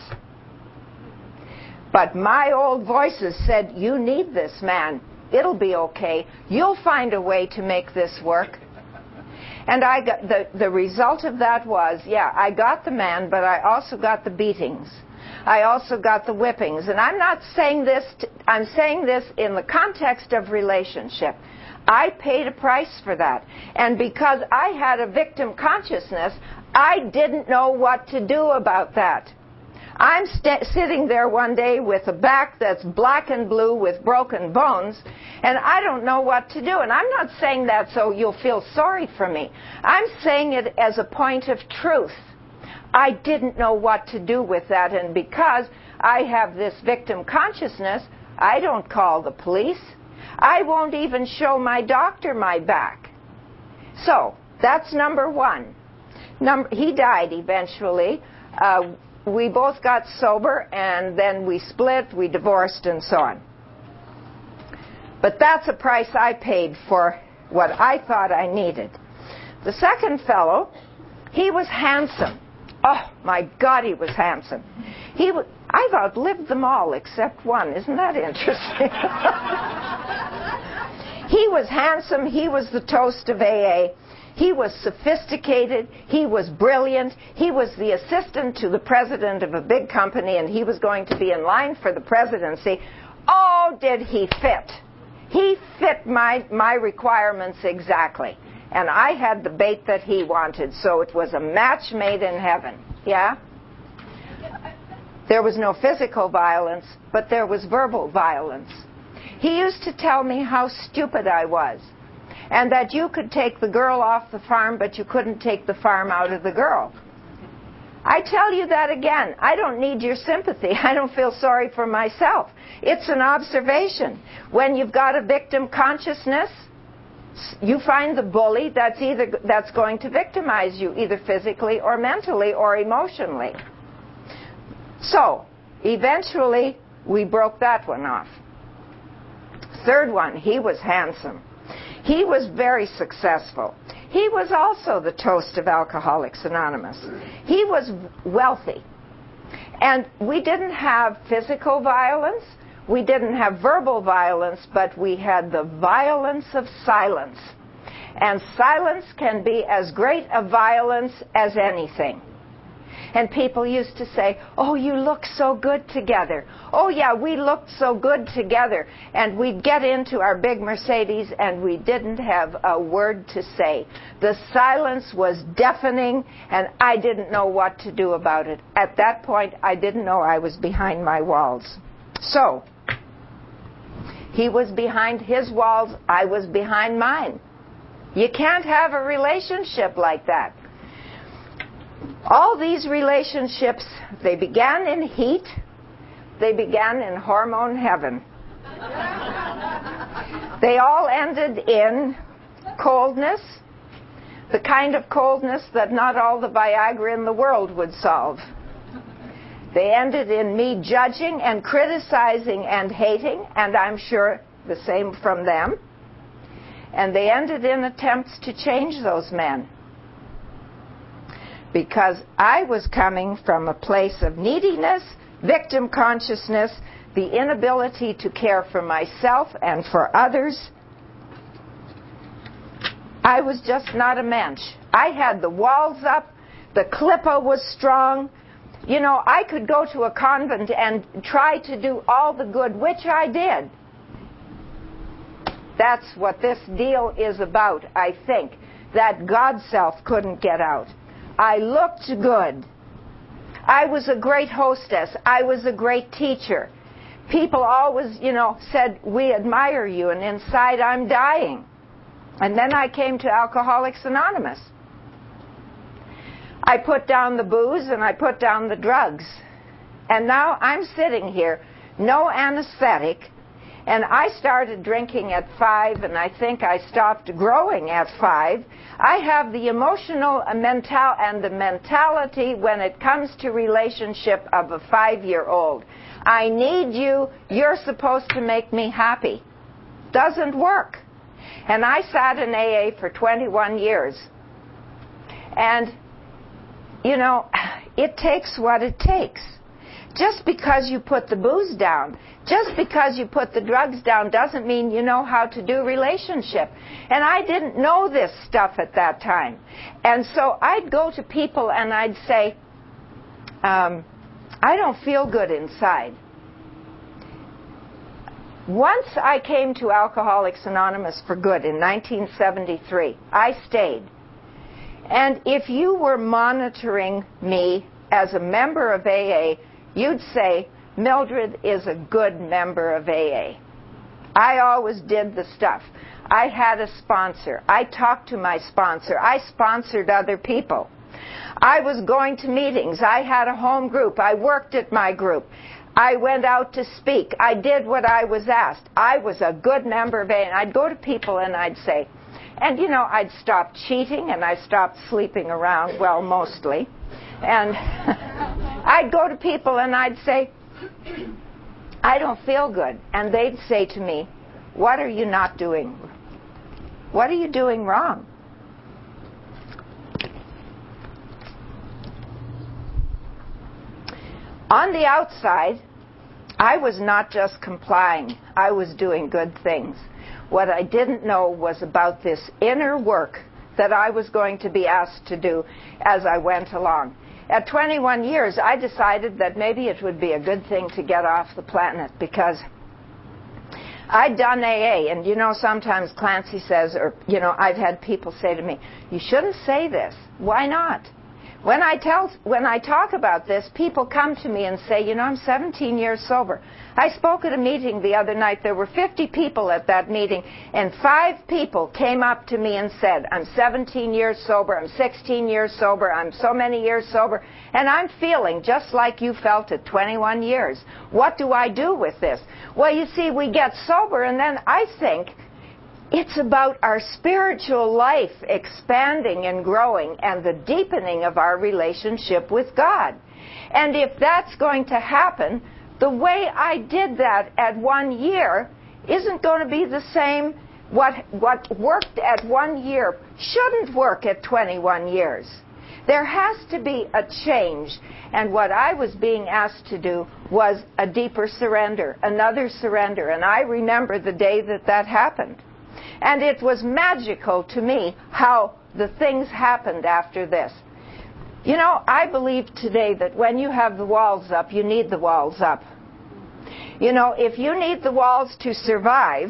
But my old voices said, you need this man. It'll be okay. You'll find a way to make this work. And I got the result of that was, I got the man, but I also got the beatings. I also got the whippings. And I'm not saying this, I'm saying this in the context of relationship. I paid a price for that. And because I had a victim consciousness, I didn't know what to do about that. I'm sitting there one day with a back that's black and blue with broken bones, and I don't know what to do. And I'm not saying that so you'll feel sorry for me. I'm saying it as a point of truth. I didn't know what to do with that, and because I have this victim consciousness, I don't call the police. I won't even show my doctor my back. So, that's number one. He died eventually. We both got sober, and then we split, we divorced, and so on. But that's a price I paid for what I thought I needed. The second fellow, he was handsome. Oh, my God, he was handsome. I've outlived them all except one. Isn't that interesting? He was handsome. He was the toast of AA. He was sophisticated. He was brilliant. He was the assistant to the president of a big company, and he was going to be in line for the presidency. Oh, did he fit? He fit my requirements exactly. And I had the bait that he wanted, so it was a match made in heaven. Yeah? There was no physical violence, but there was verbal violence. He used to tell me how stupid I was, and that you could take the girl off the farm, but you couldn't take the farm out of the girl. I tell you that again. I don't need your sympathy. I don't feel sorry for myself. It's an observation. When you've got a victim consciousness, you find the bully that's going to victimize you, either physically or mentally or emotionally. So, eventually, we broke that one off. Third one, he was handsome. He was very successful. He was also the toast of Alcoholics Anonymous. He was wealthy. And we didn't have physical violence. We didn't have verbal violence, but we had the violence of silence. And silence can be as great a violence as anything. And people used to say, oh, you look so good together. Oh, yeah, we looked so good together. And we'd get into our big Mercedes, and we didn't have a word to say. The silence was deafening, and I didn't know what to do about it. At that point, I didn't know I was behind my walls. So, he was behind his walls, I was behind mine. You can't have a relationship like that. All these relationships, they began in heat, they began in hormone heaven. They all ended in coldness, the kind of coldness that not all the Viagra in the world would solve. They ended in me judging and criticizing and hating, and I'm sure the same from them. And they ended in attempts to change those men. Because I was coming from a place of neediness, victim consciousness, the inability to care for myself and for others. I was just not a mensch. I had the walls up, the clipper was strong. You know, I could go to a convent and try to do all the good, which I did. That's what this deal is about, I think. that God self couldn't get out. I looked good. I was a great hostess. I was a great teacher. People always, said, we admire you, and inside I'm dying. And then I came to Alcoholics Anonymous. I put down the booze and I put down the drugs. And now I'm sitting here, no anesthetic, and I started drinking at 5, and I think I stopped growing at 5. I have the emotional and the mentality when it comes to relationship of a 5-year-old. I need you. You're supposed to make me happy. Doesn't work. And I sat in AA for 21 years. And, it takes what it takes. Just because you put the booze down, just because you put the drugs down doesn't mean you know how to do relationship. And I didn't know this stuff at that time. And so I'd go to people and I'd say, I don't feel good inside. Once I came to Alcoholics Anonymous for good in 1973, I stayed. And if you were monitoring me as a member of AA, you'd say, Mildred is a good member of AA. I always did the stuff. I had a sponsor. I talked to my sponsor. I sponsored other people. I was going to meetings. I had a home group. I worked at my group. I went out to speak. I did what I was asked. I was a good member of AA. And I'd go to people and I'd say, and I'd stop cheating and I stopped sleeping around, well, mostly. And I'd go to people and I'd say, I don't feel good. And they'd say to me, what are you not doing? What are you doing wrong? On the outside, I was not just complying. I was doing good things. What I didn't know was about this inner work that I was going to be asked to do as I went along. At 21 years, I decided that maybe it would be a good thing to get off the planet because I'd done AA, and sometimes Clancy says, or I've had people say to me, you shouldn't say this. Why not? When I talk about this, people come to me and say, I'm 17 years sober. I spoke at a meeting the other night. There were 50 people at that meeting, and 5 people came up to me and said, I'm 17 years sober, I'm 16 years sober, I'm so many years sober, and I'm feeling just like you felt at 21 years. What do I do with this? Well, you see, we get sober, and then I think, it's about our spiritual life expanding and growing and the deepening of our relationship with God. And if that's going to happen, the way I did that at 1 year isn't going to be the same. What worked at 1 year shouldn't work at 21 years. There has to be a change. And what I was being asked to do was a deeper surrender, another surrender. And I remember the day that happened. And it was magical to me how the things happened after this. I believe today that when you have the walls up, you need the walls up. If you need the walls to survive,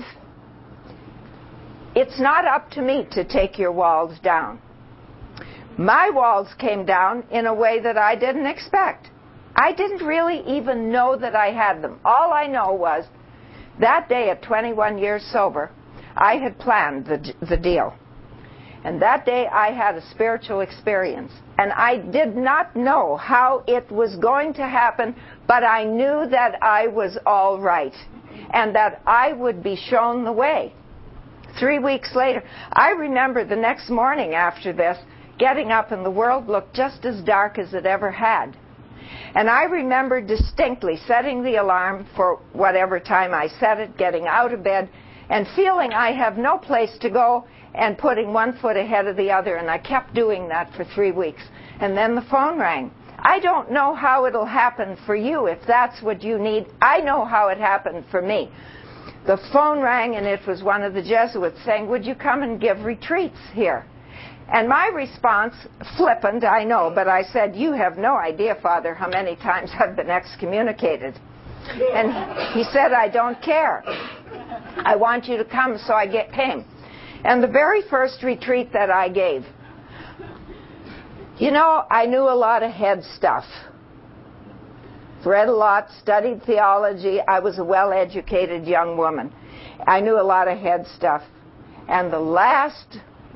it's not up to me to take your walls down. My walls came down in a way that I didn't expect. I didn't really even know that I had them. All I know was that day at 21 years sober, I had planned the deal. And that day I had a spiritual experience. And I did not know how it was going to happen, but I knew that I was all right and that I would be shown the way. 3 weeks later, I remember the next morning after this, getting up and the world looked just as dark as it ever had. And I remember distinctly setting the alarm for whatever time I set it, getting out of bed, and feeling I have no place to go and putting one foot ahead of the other. And I kept doing that for 3 weeks. And then the phone rang. I don't know how it'll happen for you if that's what you need. I know how it happened for me. The phone rang and it was one of the Jesuits saying, would you come and give retreats here? And my response, flippant, I know, but I said, you have no idea, Father, how many times I've been excommunicated. And he said, I don't care. I want you to come, so I came. And the very first retreat that I gave, I knew a lot of head stuff. Read a lot, studied theology. I was a well-educated young woman. I knew a lot of head stuff. And the last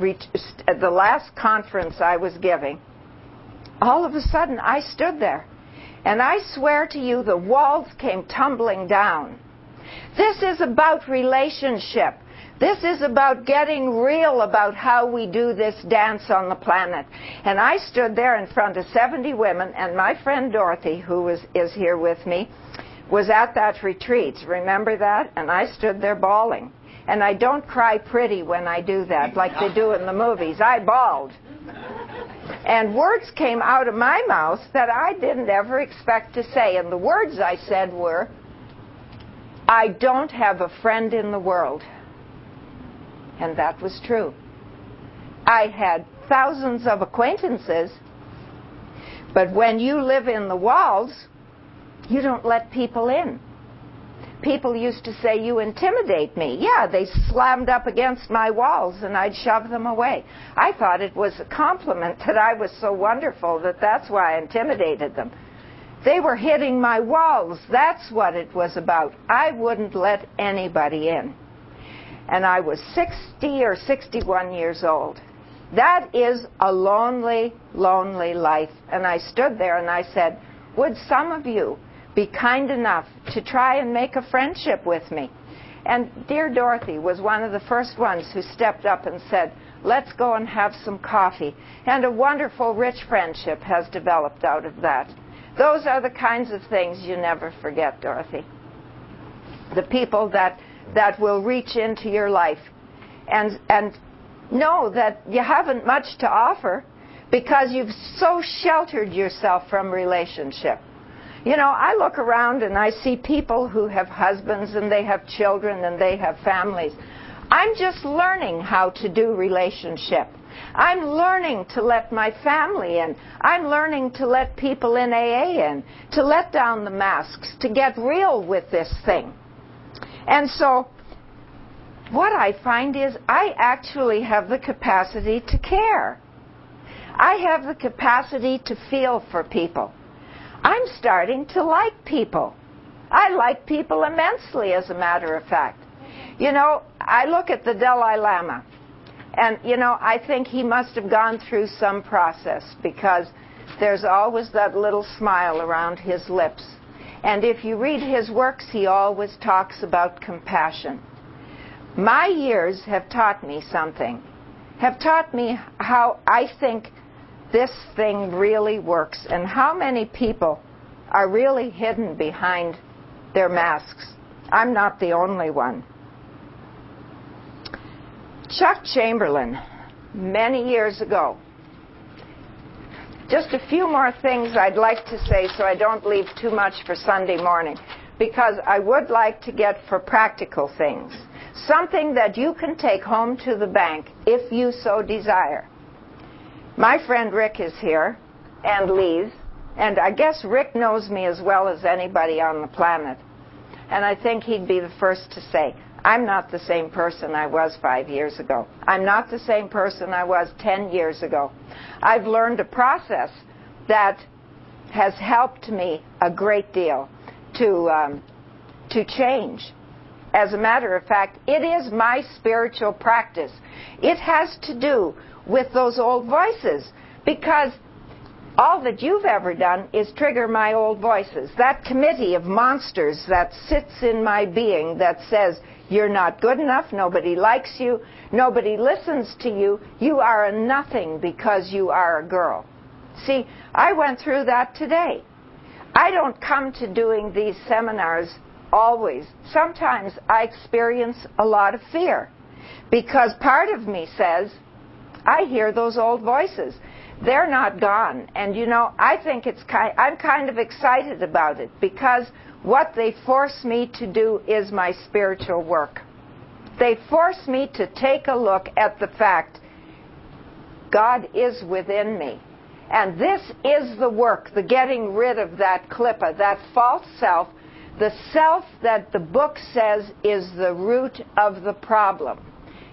conference I was giving, all of a sudden I stood there. And I swear to you, the walls came tumbling down. This is about relationship. This is about getting real about how we do this dance on the planet. And I stood there in front of 70 women, and my friend Dorothy, who is here with me, was at that retreat. Remember that? And I stood there bawling. And I don't cry pretty when I do that, like they do in the movies. I bawled. And words came out of my mouth that I didn't ever expect to say. And the words I said were, I don't have a friend in the world. And that was true. I had thousands of acquaintances, but when you live in the walls, you don't let people in. People used to say, you intimidate me. Yeah, they slammed up against my walls and I'd shove them away. I thought it was a compliment that I was so wonderful that's why I intimidated them. They were hitting my walls. That's what it was about. I wouldn't let anybody in. And I was 60 or 61 years old. That is a lonely, lonely life. And I stood there and I said, would some of you be kind enough to try and make a friendship with me? And dear Dorothy was one of the first ones who stepped up and said, let's go and have some coffee. And a wonderful, rich friendship has developed out of that. Those are the kinds of things you never forget, Dorothy. The people that will reach into your life and know that you haven't much to offer because you've so sheltered yourself from relationship. I look around and I see people who have husbands and they have children and they have families. I'm just learning how to do relationship. I'm learning to let my family in. I'm learning to let people in AA in, to let down the masks, to get real with this thing. And so what I find is I actually have the capacity to care. I have the capacity to feel for people. I'm starting to like people. I like people immensely, as a matter of fact. I look at the Dalai Lama, and, I think he must have gone through some process because there's always that little smile around his lips. And if you read his works, he always talks about compassion. My years have taught me something, have taught me how I think this thing really works and how many people are really hidden behind their masks. I'm not the only one. Chuck Chamberlain, many years ago, just a few more things I'd like to say so I don't leave too much for Sunday morning, because I would like to get for practical things. Something that you can take home to the bank if you so desire. My friend Rick is here, and Lise, and I guess Rick knows me as well as anybody on the planet. And I think he'd be the first to say, I'm not the same person I was 5 years ago. I'm not the same person I was 10 years ago. I've learned a process that has helped me a great deal to change. As a matter of fact, it is my spiritual practice. It has to do with those old voices, because all that you've ever done is trigger my old voices. That committee of monsters that sits in my being that says, you're not good enough, nobody likes you, nobody listens to you, you are a nothing because you are a girl. See, I went through that today. I don't come to doing these seminars always. Sometimes I experience a lot of fear because part of me says, I hear those old voices. They're not gone. And I think I'm kind of excited about it because what they force me to do is my spiritual work. They force me to take a look at the fact God is within me. And this is the work, the getting rid of that klippa, that false self, the self that the book says is the root of the problem.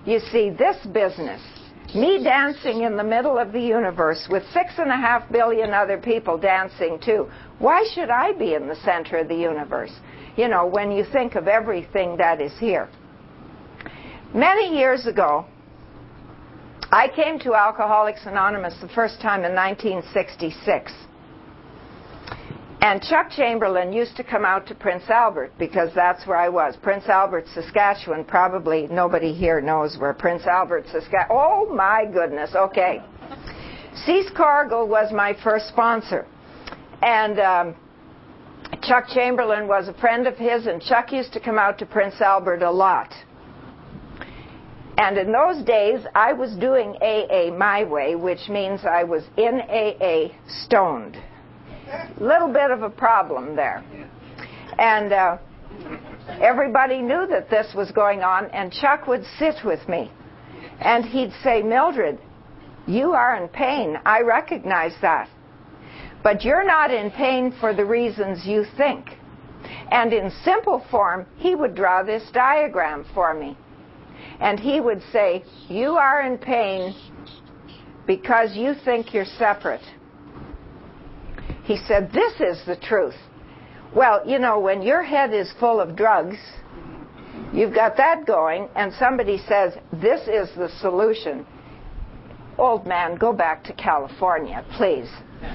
You see, this business, me dancing in the middle of the universe with 6.5 billion other people dancing too, why should I be in the center of the universe? You know, when you think of everything that is here. Many years ago, I came to Alcoholics Anonymous the first time in 1966. And Chuck Chamberlain used to come out to Prince Albert because that's where I was. Prince Albert, Saskatchewan. Probably nobody here knows where Prince Albert, Saskatchewan. Oh my goodness, okay. Cease Corrigal was my first sponsor. And Chuck Chamberlain was a friend of his, and Chuck used to come out to Prince Albert a lot. And in those days, I was doing AA my way, which means I was in AA stoned. Little bit of a problem there. And everybody knew that this was going on, and Chuck would sit with me. And he'd say, Mildred, you are in pain. I recognize that. But you're not in pain for the reasons you think. And in simple form, he would draw this diagram for me. And he would say, you are in pain because you think you're separate. He said, this is the truth. Well, you know, when your head is full of drugs, you've got that going, and somebody says, this is the solution. Old man, go back to California, please.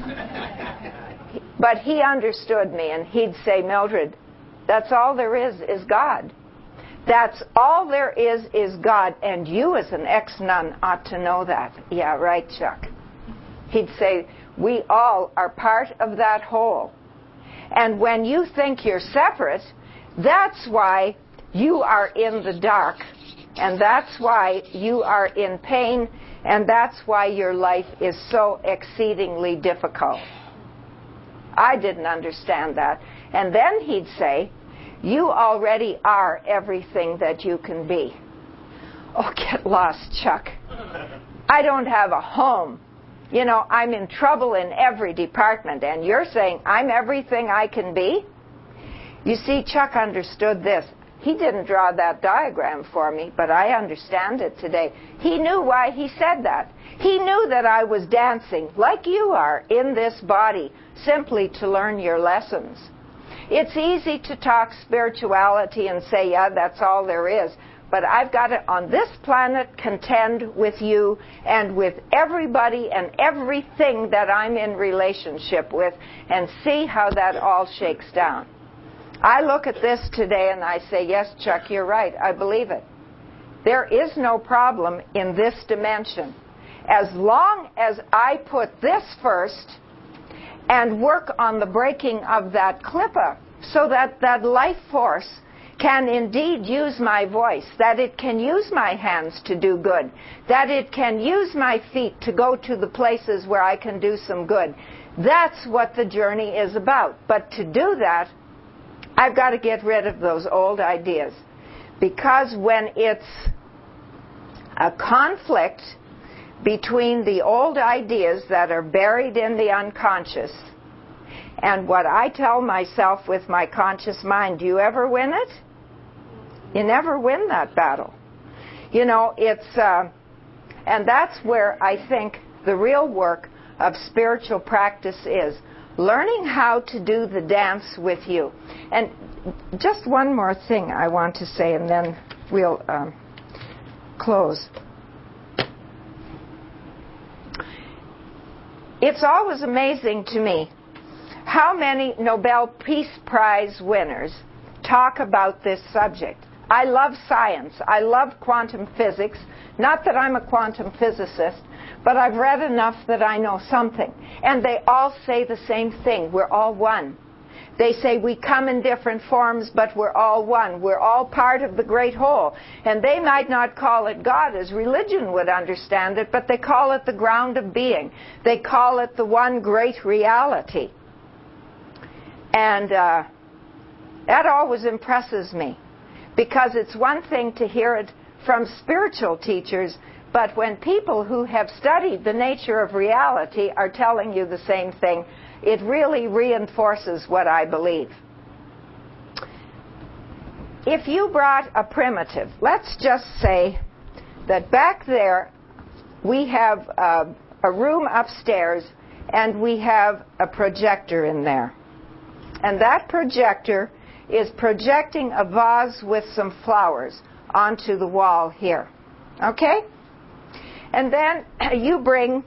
But he understood me, and he'd say, Mildred, that's all there is God. That's all there is God, and you as an ex-nun ought to know that. Yeah, right, Chuck. He'd say, we all are part of that whole. And when you think you're separate, that's why you are in the dark, and that's why you are in pain, and that's why your life is so exceedingly difficult. I didn't understand that. And then he'd say, you already are everything that you can be. Oh, get lost, Chuck. I don't have a home. You know, I'm in trouble in every department, and you're saying I'm everything I can be? You see, Chuck understood this. He didn't draw that diagram for me, but I understand it today. He knew why he said that. He knew that I was dancing, like you are, in this body, simply to learn your lessons. It's easy to talk spirituality and say, yeah, that's all there is. But I've got to, on this planet, contend with you and with everybody and everything that I'm in relationship with and see how that all shakes down. I look at this today and I say, yes, Chuck, you're right. I believe it. There is no problem in this dimension. As long as I put this first and work on the breaking of that klippa so that that life force can indeed use my voice, that it can use my hands to do good, that it can use my feet to go to the places where I can do some good. That's what the journey is about. But to do that, I've got to get rid of those old ideas. Because when it's a conflict between the old ideas that are buried in the unconscious and what I tell myself with my conscious mind, do you ever win it? You never win that battle. You know, it's, and that's where I think the real work of spiritual practice is. Learning how to do the dance with you. And just one more thing I want to say, and then we'll close. It's always amazing to me how many Nobel Peace Prize winners talk about this subject. I love science. I love quantum physics. Not that I'm a quantum physicist, but I've read enough that I know something. And they all say the same thing. We're all one. They say we come in different forms, but we're all one. We're all part of the great whole. And they might not call it God as religion would understand it, but they call it the ground of being. They call it the one great reality. And that always impresses me. Because it's one thing to hear it from spiritual teachers, but when people who have studied the nature of reality are telling you the same thing, it really reinforces what I believe. If you brought a primitive, let's just say that back there we have a room upstairs, and we have a projector in there. And that projector is projecting a vase with some flowers onto the wall here. Okay? And then you bring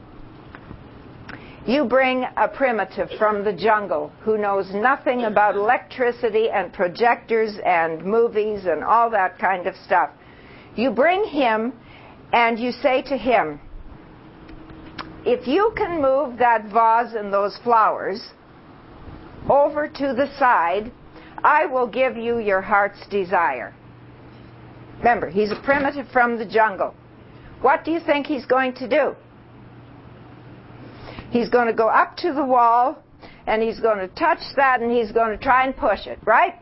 a primitive from the jungle who knows nothing about electricity and projectors and movies and all that kind of stuff. You bring him and you say to him, if you can move that vase and those flowers over to the side, I will give you your heart's desire. Remember, he's a primitive from the jungle. What do you think he's going to do? He's going to go up to the wall, and he's going to touch that, and he's going to try and push it, right?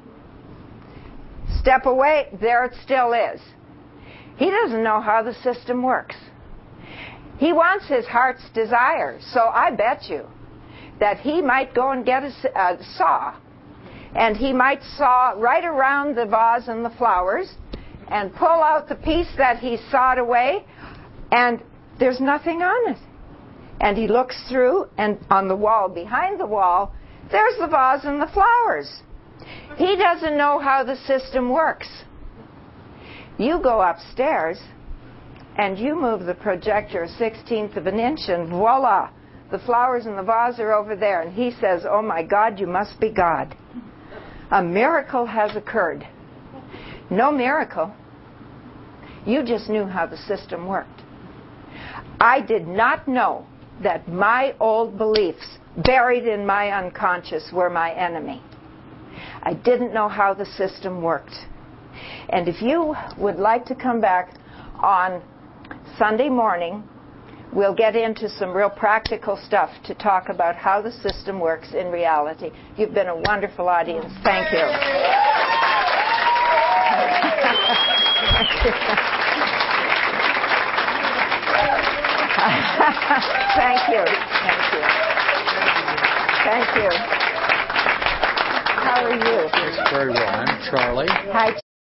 Step away, there it still is. He doesn't know how the system works. He wants his heart's desire, so I bet you that he might go and get a saw, and he might saw right around the vase and the flowers, and pull out the piece that he sawed away, and there's nothing on it. And he looks through, and on the wall, behind the wall, there's the vase and the flowers. He doesn't know how the system works. You go upstairs, and you move the projector a 1/16 of an inch, and voila, the flowers and the vase are over there. And he says, oh my God, you must be God. A miracle has occurred. No miracle. You just knew how the system worked. I did not know that my old beliefs buried in my unconscious were my enemy. I didn't know how the system worked. And if you would like to come back on Sunday morning, we'll get into some real practical stuff to talk about how the system works in reality. You've been a wonderful audience. Thank you. Thank you. Thank you. Thank you. How are you? Very well. I'm Charlie. Hi.